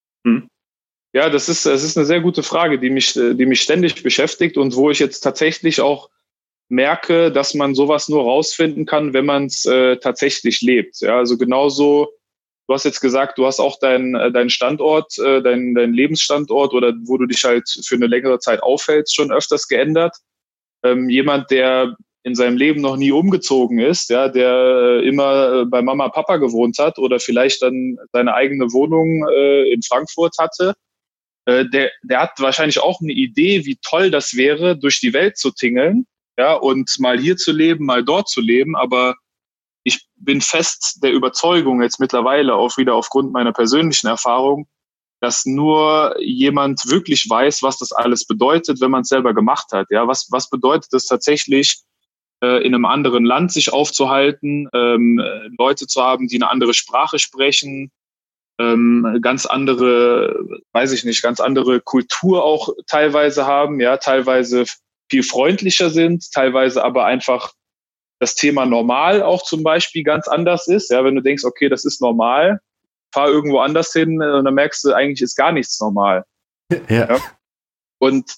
Ja, das ist eine sehr gute Frage, die mich ständig beschäftigt und wo ich jetzt tatsächlich auch merke, dass man sowas nur rausfinden kann, wenn man es tatsächlich lebt. Ja, also genauso, du hast jetzt gesagt, du hast auch deinen Standort, deinen Lebensstandort oder wo du dich halt für eine längere Zeit aufhältst, schon öfters geändert. Jemand, der in seinem Leben noch nie umgezogen ist, ja, der immer bei Mama, Papa gewohnt hat oder vielleicht dann seine eigene Wohnung in Frankfurt hatte, der hat wahrscheinlich auch eine Idee, wie toll das wäre, durch die Welt zu tingeln, ja, und mal hier zu leben, mal dort zu leben, aber ich bin fest der Überzeugung jetzt mittlerweile auch wieder aufgrund meiner persönlichen Erfahrung, dass nur jemand wirklich weiß, was das alles bedeutet, wenn man es selber gemacht hat. Ja, was bedeutet es tatsächlich, in einem anderen Land sich aufzuhalten, Leute zu haben, die eine andere Sprache sprechen, ganz andere, weiß ich nicht, ganz andere Kultur auch teilweise haben, ja, teilweise viel freundlicher sind, teilweise aber einfach das Thema normal auch zum Beispiel ganz anders ist. Ja, wenn du denkst, okay, das ist normal, fahr irgendwo anders hin und dann merkst du, eigentlich ist gar nichts normal. Ja. Ja? Und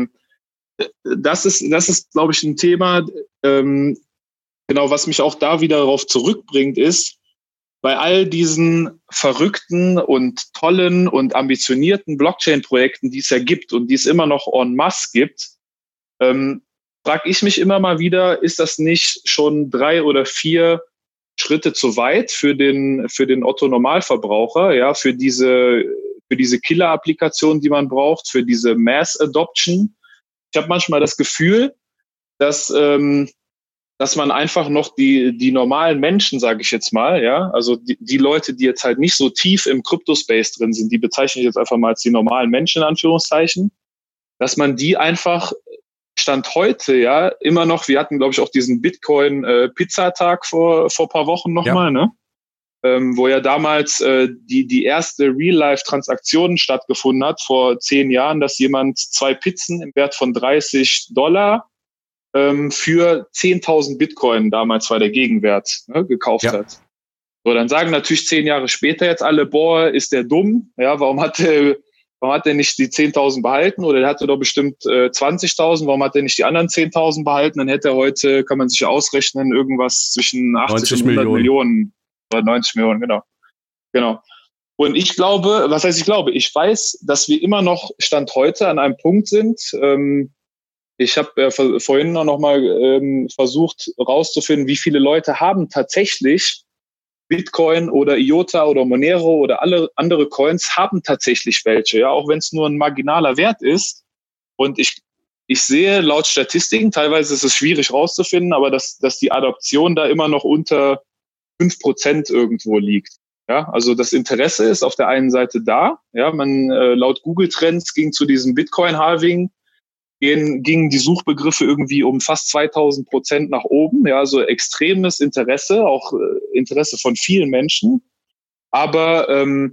das ist, glaube ich, ein Thema, genau, was mich auch da wieder darauf zurückbringt, ist, bei all diesen verrückten und tollen und ambitionierten Blockchain-Projekten, die es ja gibt und die es immer noch en masse gibt, frage ich mich immer mal wieder, ist das nicht schon 3 oder 4 Schritte zu weit für den Otto-Normalverbraucher, ja, für diese Killer-Applikation, die man braucht, für diese Mass-Adoption? Ich habe manchmal das Gefühl, dass man einfach noch die normalen Menschen, sage ich jetzt mal, ja, also die Leute, die jetzt halt nicht so tief im Crypto-Space drin sind, die bezeichne ich jetzt einfach mal als die normalen Menschen, in Anführungszeichen, dass man die einfach Stand heute, ja, immer noch, wir hatten, glaube ich, auch diesen Bitcoin-Pizzatag vor ein paar Wochen nochmal, ne? Wo ja damals die erste Real-Life-Transaktion stattgefunden hat, vor 10 Jahren, dass jemand 2 Pizzen im Wert von $30 für 10.000 Bitcoin, damals war der Gegenwert, ne, gekauft hat. So, dann sagen natürlich 10 Jahre später jetzt alle, boah, ist der dumm, ja, warum hat der nicht die 10.000 behalten, oder der hatte doch bestimmt 20.000, warum hat der nicht die anderen 10.000 behalten? Dann hätte er heute, kann man sich ausrechnen, irgendwas zwischen 80 und 100 Millionen oder 90 Millionen, genau. Und ich glaube, was heißt ich glaube? Ich weiß, dass wir immer noch Stand heute an einem Punkt sind. Ich habe vorhin noch mal versucht rauszufinden, wie viele Leute haben tatsächlich Bitcoin oder IOTA oder Monero oder alle andere Coins haben tatsächlich welche, ja, auch wenn es nur ein marginaler Wert ist. Und ich sehe laut Statistiken, teilweise ist es schwierig rauszufinden, aber dass die Adoption da immer noch unter 5% irgendwo liegt. Ja, also das Interesse ist auf der einen Seite da. Ja, laut Google Trends ging zu diesem Bitcoin-Halving gingen die Suchbegriffe irgendwie um fast 2000% nach oben. Ja, also extremes Interesse, auch Interesse von vielen Menschen. Aber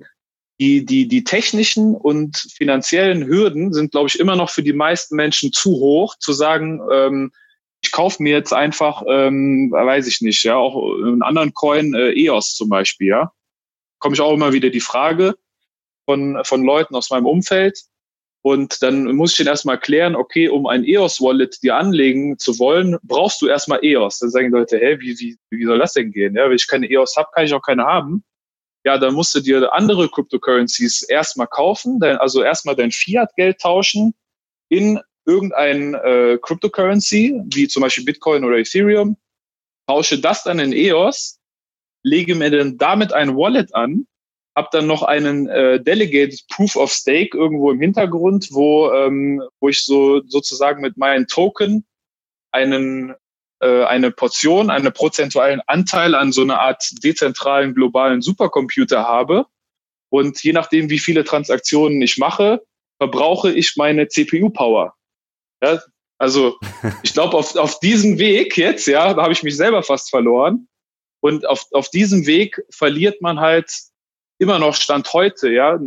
die technischen und finanziellen Hürden sind, glaube ich, immer noch für die meisten Menschen zu hoch, zu sagen, ich kaufe mir jetzt einfach, weiß ich nicht, ja, auch einen anderen Coin, EOS zum Beispiel, ja. Komme ich auch immer wieder die Frage von Leuten aus meinem Umfeld. Und dann muss ich den erstmal klären, okay, um ein EOS-Wallet dir anlegen zu wollen, brauchst du erstmal EOS. Dann sagen die Leute, wie soll das denn gehen? Ja, wenn ich keine EOS habe, kann ich auch keine haben. Ja, dann musst du dir andere Cryptocurrencies erstmal kaufen, also erstmal dein Fiat-Geld tauschen in irgendein Cryptocurrency, wie zum Beispiel Bitcoin oder Ethereum, tausche das dann in EOS, lege mir dann damit ein Wallet an, habe dann noch einen Delegated Proof of Stake irgendwo im Hintergrund, wo ich sozusagen mit meinen Token eine Portion, einen prozentualen Anteil an so einer Art dezentralen globalen Supercomputer habe. Und je nachdem, wie viele Transaktionen ich mache, verbrauche ich meine CPU-Power. Ja, also ich glaube, auf diesem Weg jetzt, ja, da habe ich mich selber fast verloren. Und auf diesem Weg verliert man halt immer noch Stand heute, ja,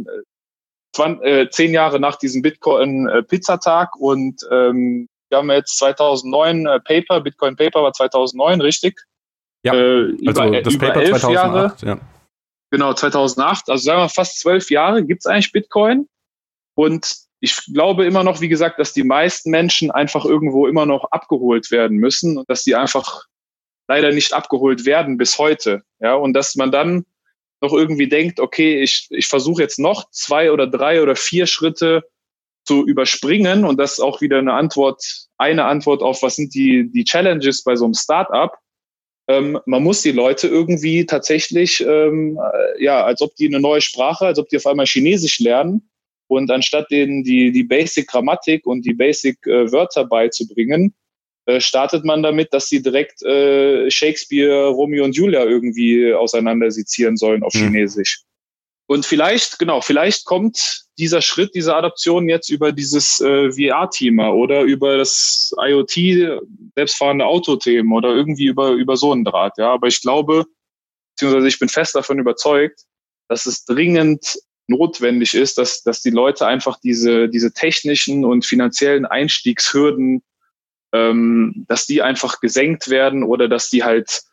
10 Jahre nach diesem Bitcoin-Pizzatag und wir haben jetzt 2009 Bitcoin Paper war 2009, richtig? Ja, also das über Paper 11 2008, Jahre. Ja. Genau, 2008, also sagen wir fast 12 Jahre gibt es eigentlich Bitcoin. Und ich glaube immer noch, wie gesagt, dass die meisten Menschen einfach irgendwo immer noch abgeholt werden müssen und dass die einfach leider nicht abgeholt werden bis heute. Ja, und dass man dann noch irgendwie denkt, okay, ich versuche jetzt noch 2 oder 3 oder 4 Schritte zu überspringen, und das ist auch wieder eine Antwort auf, was sind die Challenges bei so einem Startup. Man muss die Leute irgendwie tatsächlich, als ob die eine neue Sprache, als ob die auf einmal Chinesisch lernen, und anstatt denen die Basic-Grammatik und die Basic-Wörter beizubringen, startet man damit, dass sie direkt Shakespeare, Romeo und Julia irgendwie auseinandersezieren sollen auf Chinesisch. Und vielleicht kommt dieser Schritt, diese Adaption jetzt über dieses VR-Thema oder über das IoT, selbstfahrende Auto-Themen oder irgendwie über so einen Draht. Ja, aber ich glaube, beziehungsweise ich bin fest davon überzeugt, dass es dringend notwendig ist, dass die Leute einfach diese technischen und finanziellen Einstiegshürden, dass die einfach gesenkt werden oder dass die halt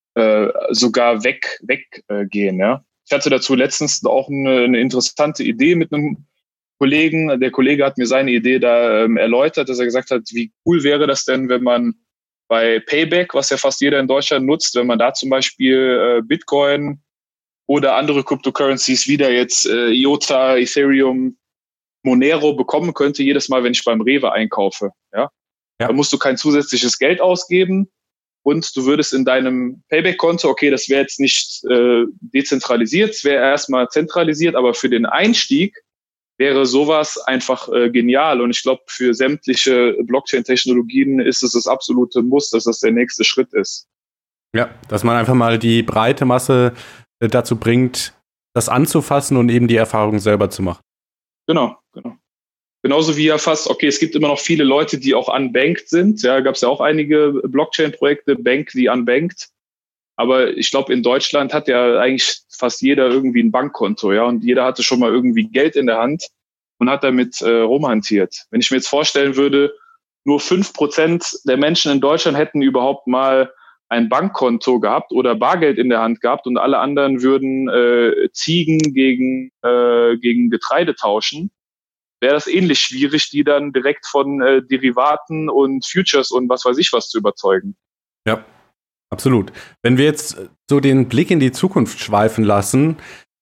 sogar weggehen. Ja? Ich hatte dazu letztens auch eine interessante Idee mit einem Kollegen. Der Kollege hat mir seine Idee da erläutert, dass er gesagt hat, wie cool wäre das denn, wenn man bei Payback, was ja fast jeder in Deutschland nutzt, wenn man da zum Beispiel Bitcoin oder andere Cryptocurrencies wieder jetzt IOTA, Ethereum, Monero bekommen könnte, jedes Mal, wenn ich beim Rewe einkaufe. Ja? Da musst du kein zusätzliches Geld ausgeben und du würdest in deinem Payback-Konto, okay, das wäre jetzt nicht dezentralisiert, es wäre erstmal zentralisiert, aber für den Einstieg wäre sowas einfach genial. Und ich glaube, für sämtliche Blockchain-Technologien ist es das absolute Muss, dass das der nächste Schritt ist. Ja, dass man einfach mal die breite Masse dazu bringt, das anzufassen und eben die Erfahrung selber zu machen. Genau. Genauso wie ja fast, okay, es gibt immer noch viele Leute, die auch unbanked sind. Ja, gab es ja auch einige Blockchain-Projekte, Bank the Unbanked. Aber ich glaube, in Deutschland hat ja eigentlich fast jeder irgendwie ein Bankkonto, ja, und jeder hatte schon mal irgendwie Geld in der Hand und hat damit rumhantiert. Wenn ich mir jetzt vorstellen würde, nur 5% der Menschen in Deutschland hätten überhaupt mal ein Bankkonto gehabt oder Bargeld in der Hand gehabt und alle anderen würden Ziegen gegen Getreide tauschen, wäre das ähnlich schwierig, die dann direkt von Derivaten und Futures und was weiß ich was zu überzeugen. Ja, absolut. Wenn wir jetzt so den Blick in die Zukunft schweifen lassen,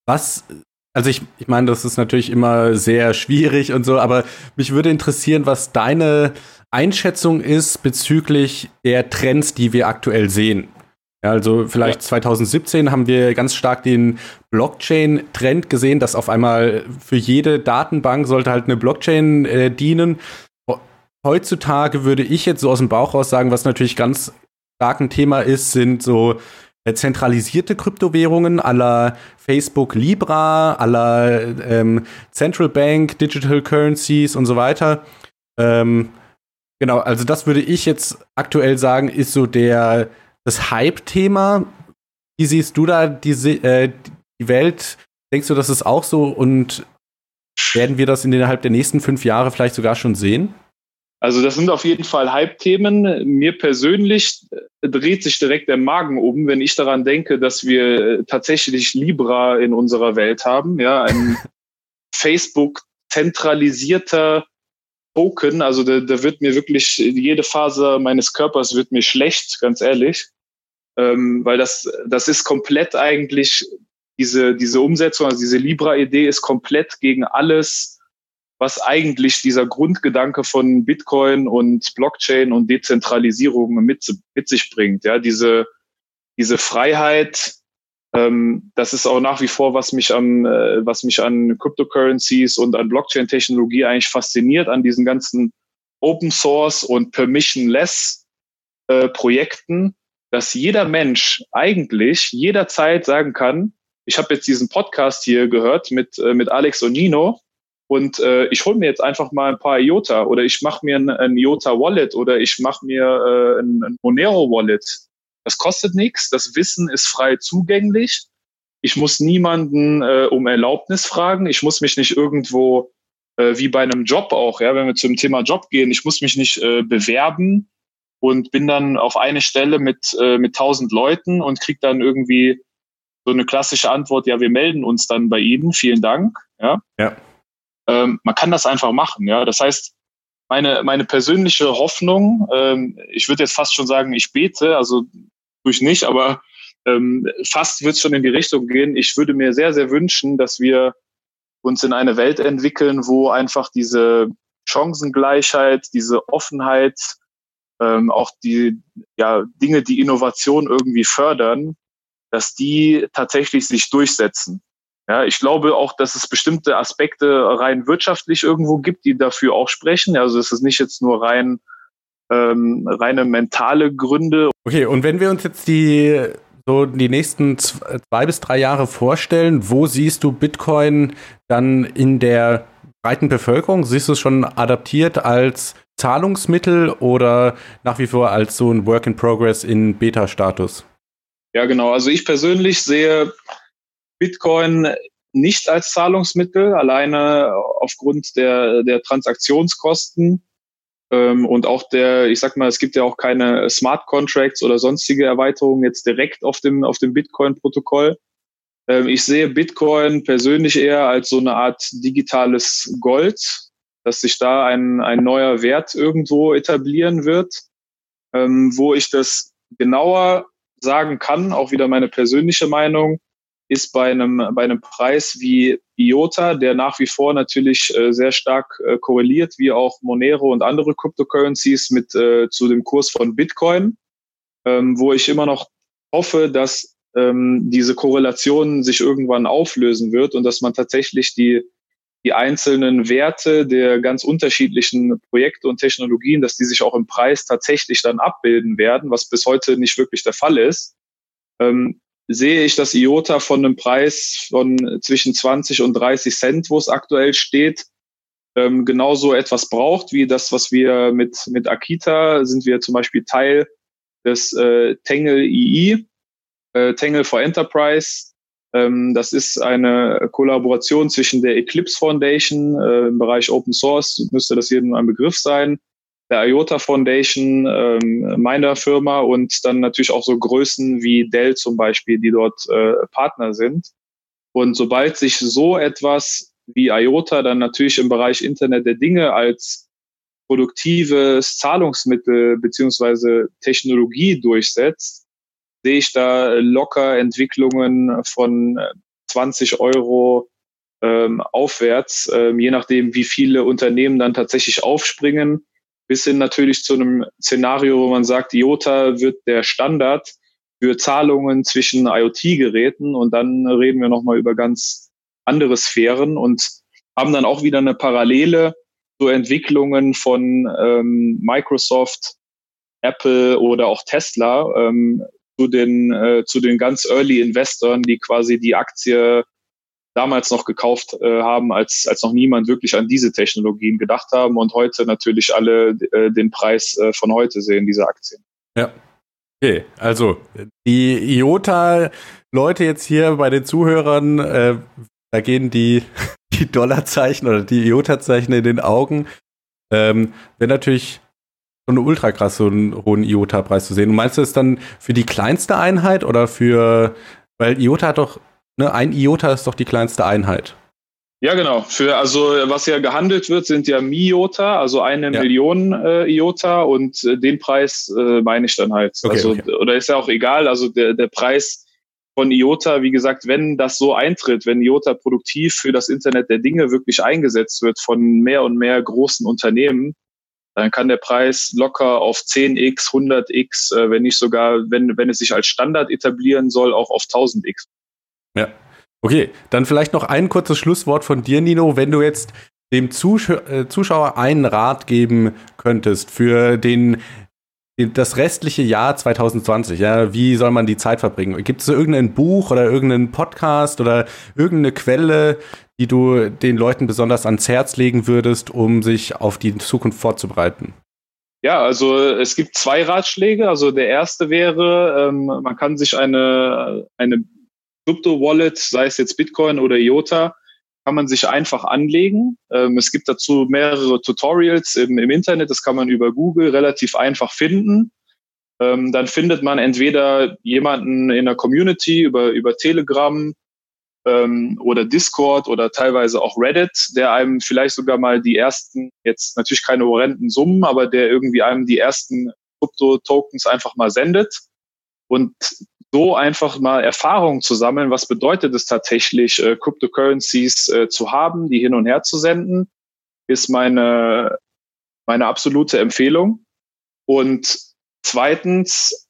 also ich meine, das ist natürlich immer sehr schwierig und so, aber mich würde interessieren, was deine Einschätzung ist bezüglich der Trends, die wir aktuell sehen. Ja, also vielleicht 2017 haben wir ganz stark den Blockchain-Trend gesehen, dass auf einmal für jede Datenbank sollte halt eine Blockchain dienen. Heutzutage würde ich jetzt so aus dem Bauch raus sagen, was natürlich ganz stark ein Thema ist, sind so zentralisierte Kryptowährungen à la Facebook Libra, à la Central Bank, Digital Currencies und so weiter. Genau, also das würde ich jetzt aktuell sagen, ist so das Hype-Thema. Wie siehst du da die Welt? Denkst du, das ist auch so? Und werden wir das innerhalb der nächsten 5 Jahre vielleicht sogar schon sehen? Also das sind auf jeden Fall Hype-Themen. Mir persönlich dreht sich direkt der Magen um, wenn ich daran denke, dass wir tatsächlich Libra in unserer Welt haben. Ja, ein Facebook zentralisierter Token, also da wird mir wirklich jede Faser meines Körpers wird mir schlecht, ganz ehrlich, weil das ist komplett eigentlich diese Umsetzung, also diese Libra-Idee ist komplett gegen alles, was eigentlich dieser Grundgedanke von Bitcoin und Blockchain und Dezentralisierung mit sich bringt. Ja, diese Freiheit, das ist auch nach wie vor, was mich an Cryptocurrencies und an Blockchain-Technologie eigentlich fasziniert, an diesen ganzen Open Source und Permissionless Projekten, dass jeder Mensch eigentlich jederzeit sagen kann, ich habe jetzt diesen Podcast hier gehört mit Alex und Nino und ich hole mir jetzt einfach mal ein paar IOTA oder ich mache mir ein IOTA Wallet oder ich mache mir ein Monero Wallet. Das kostet nichts, das Wissen ist frei zugänglich. Ich muss niemanden um Erlaubnis fragen. Ich muss mich nicht irgendwo, wie bei einem Job auch, ja, wenn wir zum Thema Job gehen, ich muss mich nicht bewerben und bin dann auf eine Stelle mit 1000 Leuten und kriege dann irgendwie so eine klassische Antwort, ja, wir melden uns dann bei Ihnen, vielen Dank. Ja. Man kann das einfach machen. Ja. Das heißt, meine persönliche Hoffnung, ich würde jetzt fast schon sagen, ich bete, also tue ich nicht, aber fast wird es schon in die Richtung gehen. Ich würde mir sehr, sehr wünschen, dass wir uns in eine Welt entwickeln, wo einfach diese Chancengleichheit, diese Offenheit, auch die Dinge, die Innovation irgendwie fördern, dass die tatsächlich sich durchsetzen. Ja, ich glaube auch, dass es bestimmte Aspekte rein wirtschaftlich irgendwo gibt, die dafür auch sprechen. Also es ist nicht jetzt nur reine mentale Gründe. Okay, und wenn wir uns jetzt die nächsten 2 bis 3 Jahre vorstellen, wo siehst du Bitcoin dann in der breiten Bevölkerung? Siehst du es schon adaptiert als Zahlungsmittel oder nach wie vor als so ein Work in Progress in Beta-Status? Ja, genau. Also ich persönlich sehe Bitcoin nicht als Zahlungsmittel, alleine aufgrund der Transaktionskosten und auch ich sag mal, es gibt ja auch keine Smart Contracts oder sonstige Erweiterungen jetzt direkt auf dem Bitcoin-Protokoll. Ich sehe Bitcoin persönlich eher als so eine Art digitales Gold, dass sich da ein neuer Wert irgendwo etablieren wird, wo ich das genauer sagen kann, auch wieder meine persönliche Meinung, ist bei einem Preis wie IOTA, der nach wie vor natürlich sehr stark korreliert, wie auch Monero und andere Cryptocurrencies zu dem Kurs von Bitcoin, wo ich immer noch hoffe, dass diese Korrelation sich irgendwann auflösen wird und dass man tatsächlich die einzelnen Werte der ganz unterschiedlichen Projekte und Technologien, dass die sich auch im Preis tatsächlich dann abbilden werden, was bis heute nicht wirklich der Fall ist, sehe ich das IOTA von einem Preis von zwischen 20 und 30 Cent, wo es aktuell steht, genauso etwas braucht wie das, was wir mit Akita, sind wir zum Beispiel Teil des Tangle II, Tangle for Enterprise. Das ist eine Kollaboration zwischen der Eclipse Foundation im Bereich Open Source, müsste das jedem ein Begriff sein, der IOTA Foundation, meiner Firma und dann natürlich auch so Größen wie Dell zum Beispiel, die dort Partner sind. Und sobald sich so etwas wie IOTA dann natürlich im Bereich Internet der Dinge als produktives Zahlungsmittel beziehungsweise Technologie durchsetzt, sehe ich da locker Entwicklungen von 20 Euro aufwärts, je nachdem, wie viele Unternehmen dann tatsächlich aufspringen, bis hin natürlich zu einem Szenario, wo man sagt, IOTA wird der Standard für Zahlungen zwischen IoT-Geräten und dann reden wir nochmal über ganz andere Sphären und haben dann auch wieder eine Parallele zu Entwicklungen von Microsoft, Apple oder auch Tesla, zu den ganz Early Investoren, die quasi die Aktie damals noch gekauft haben, als noch niemand wirklich an diese Technologien gedacht haben und heute natürlich alle den Preis von heute sehen, diese Aktien. Ja, okay, also die IOTA-Leute jetzt hier bei den Zuhörern, da gehen die Dollarzeichen oder die IOTA-Zeichen in den Augen. Wäre natürlich so eine ultra krass, so einen hohen IOTA-Preis zu sehen. Und meinst du es dann für die kleinste Einheit oder weil IOTA hat doch, ne, ein IOTA ist doch die kleinste Einheit. Ja, genau. Also was ja gehandelt wird, sind ja Mi-IOTA, also 1 Million IOTA und den Preis meine ich dann halt. Okay, also, okay. Oder ist ja auch egal, also der Preis von IOTA, wie gesagt, wenn das so eintritt, wenn IOTA produktiv für das Internet der Dinge wirklich eingesetzt wird von mehr und mehr großen Unternehmen, dann kann der Preis locker auf 10x, 100x, wenn nicht sogar, wenn es sich als Standard etablieren soll, auch auf 1000x. Ja, okay. Dann vielleicht noch ein kurzes Schlusswort von dir, Nino. Wenn du jetzt dem Zuschauer einen Rat geben könntest für das restliche Jahr 2020, ja, wie soll man die Zeit verbringen? Gibt es irgendein Buch oder irgendeinen Podcast oder irgendeine Quelle, die du den Leuten besonders ans Herz legen würdest, um sich auf die Zukunft vorzubereiten? Ja, also es gibt 2 Ratschläge. Also der erste wäre, man kann sich eine Krypto-Wallet, sei es jetzt Bitcoin oder IOTA, kann man sich einfach anlegen. Es gibt dazu mehrere Tutorials im Internet, das kann man über Google relativ einfach finden. Dann findet man entweder jemanden in der Community über Telegram oder Discord oder teilweise auch Reddit, der einem vielleicht sogar mal die ersten, jetzt natürlich keine horrenden Summen, aber der irgendwie einem die ersten Krypto-Tokens einfach mal sendet und so einfach mal Erfahrungen zu sammeln, was bedeutet es tatsächlich, Cryptocurrencies zu haben, die hin und her zu senden, ist meine absolute Empfehlung. Und zweitens,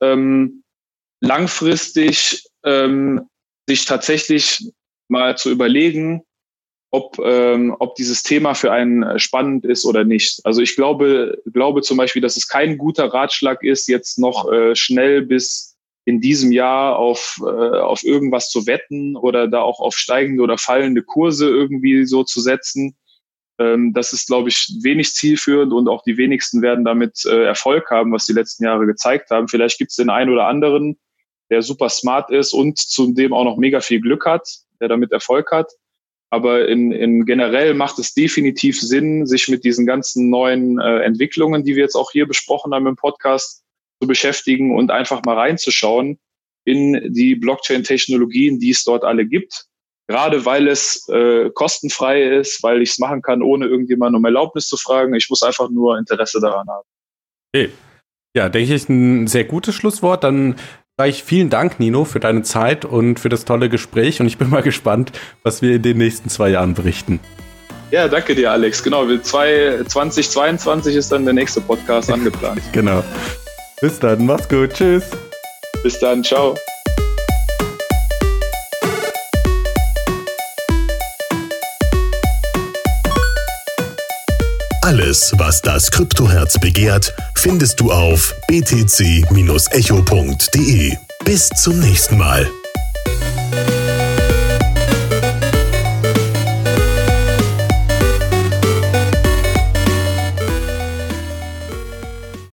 langfristig sich tatsächlich mal zu überlegen, ob dieses Thema für einen spannend ist oder nicht. Also ich glaube zum Beispiel, dass es kein guter Ratschlag ist, jetzt noch schnell bis in diesem Jahr auf irgendwas zu wetten oder da auch auf steigende oder fallende Kurse irgendwie so zu setzen. Das ist, glaube ich, wenig zielführend und auch die wenigsten werden damit Erfolg haben, was die letzten Jahre gezeigt haben. Vielleicht gibt es den einen oder anderen, der super smart ist und zudem auch noch mega viel Glück hat. der damit Erfolg hat. Aber in generell macht es definitiv Sinn, sich mit diesen ganzen neuen Entwicklungen, die wir jetzt auch hier besprochen haben im Podcast, zu beschäftigen und einfach mal reinzuschauen in die Blockchain-Technologien, die es dort alle gibt. Gerade weil es kostenfrei ist, weil ich es machen kann, ohne irgendjemanden um Erlaubnis zu fragen. Ich muss einfach nur Interesse daran haben. Okay. Ja, denke ich, ein sehr gutes Schlusswort. Dann sage ich vielen Dank, Nino, für deine Zeit und für das tolle Gespräch. Und ich bin mal gespannt, was wir in den nächsten 2 Jahren berichten. Ja, danke dir, Alex. Genau, 2022 ist dann der nächste Podcast angeplant. Genau. Bis dann, mach's gut. Tschüss. Bis dann, ciao. Alles, was das Kryptoherz begehrt, findest du auf btc-echo.de. Bis zum nächsten Mal.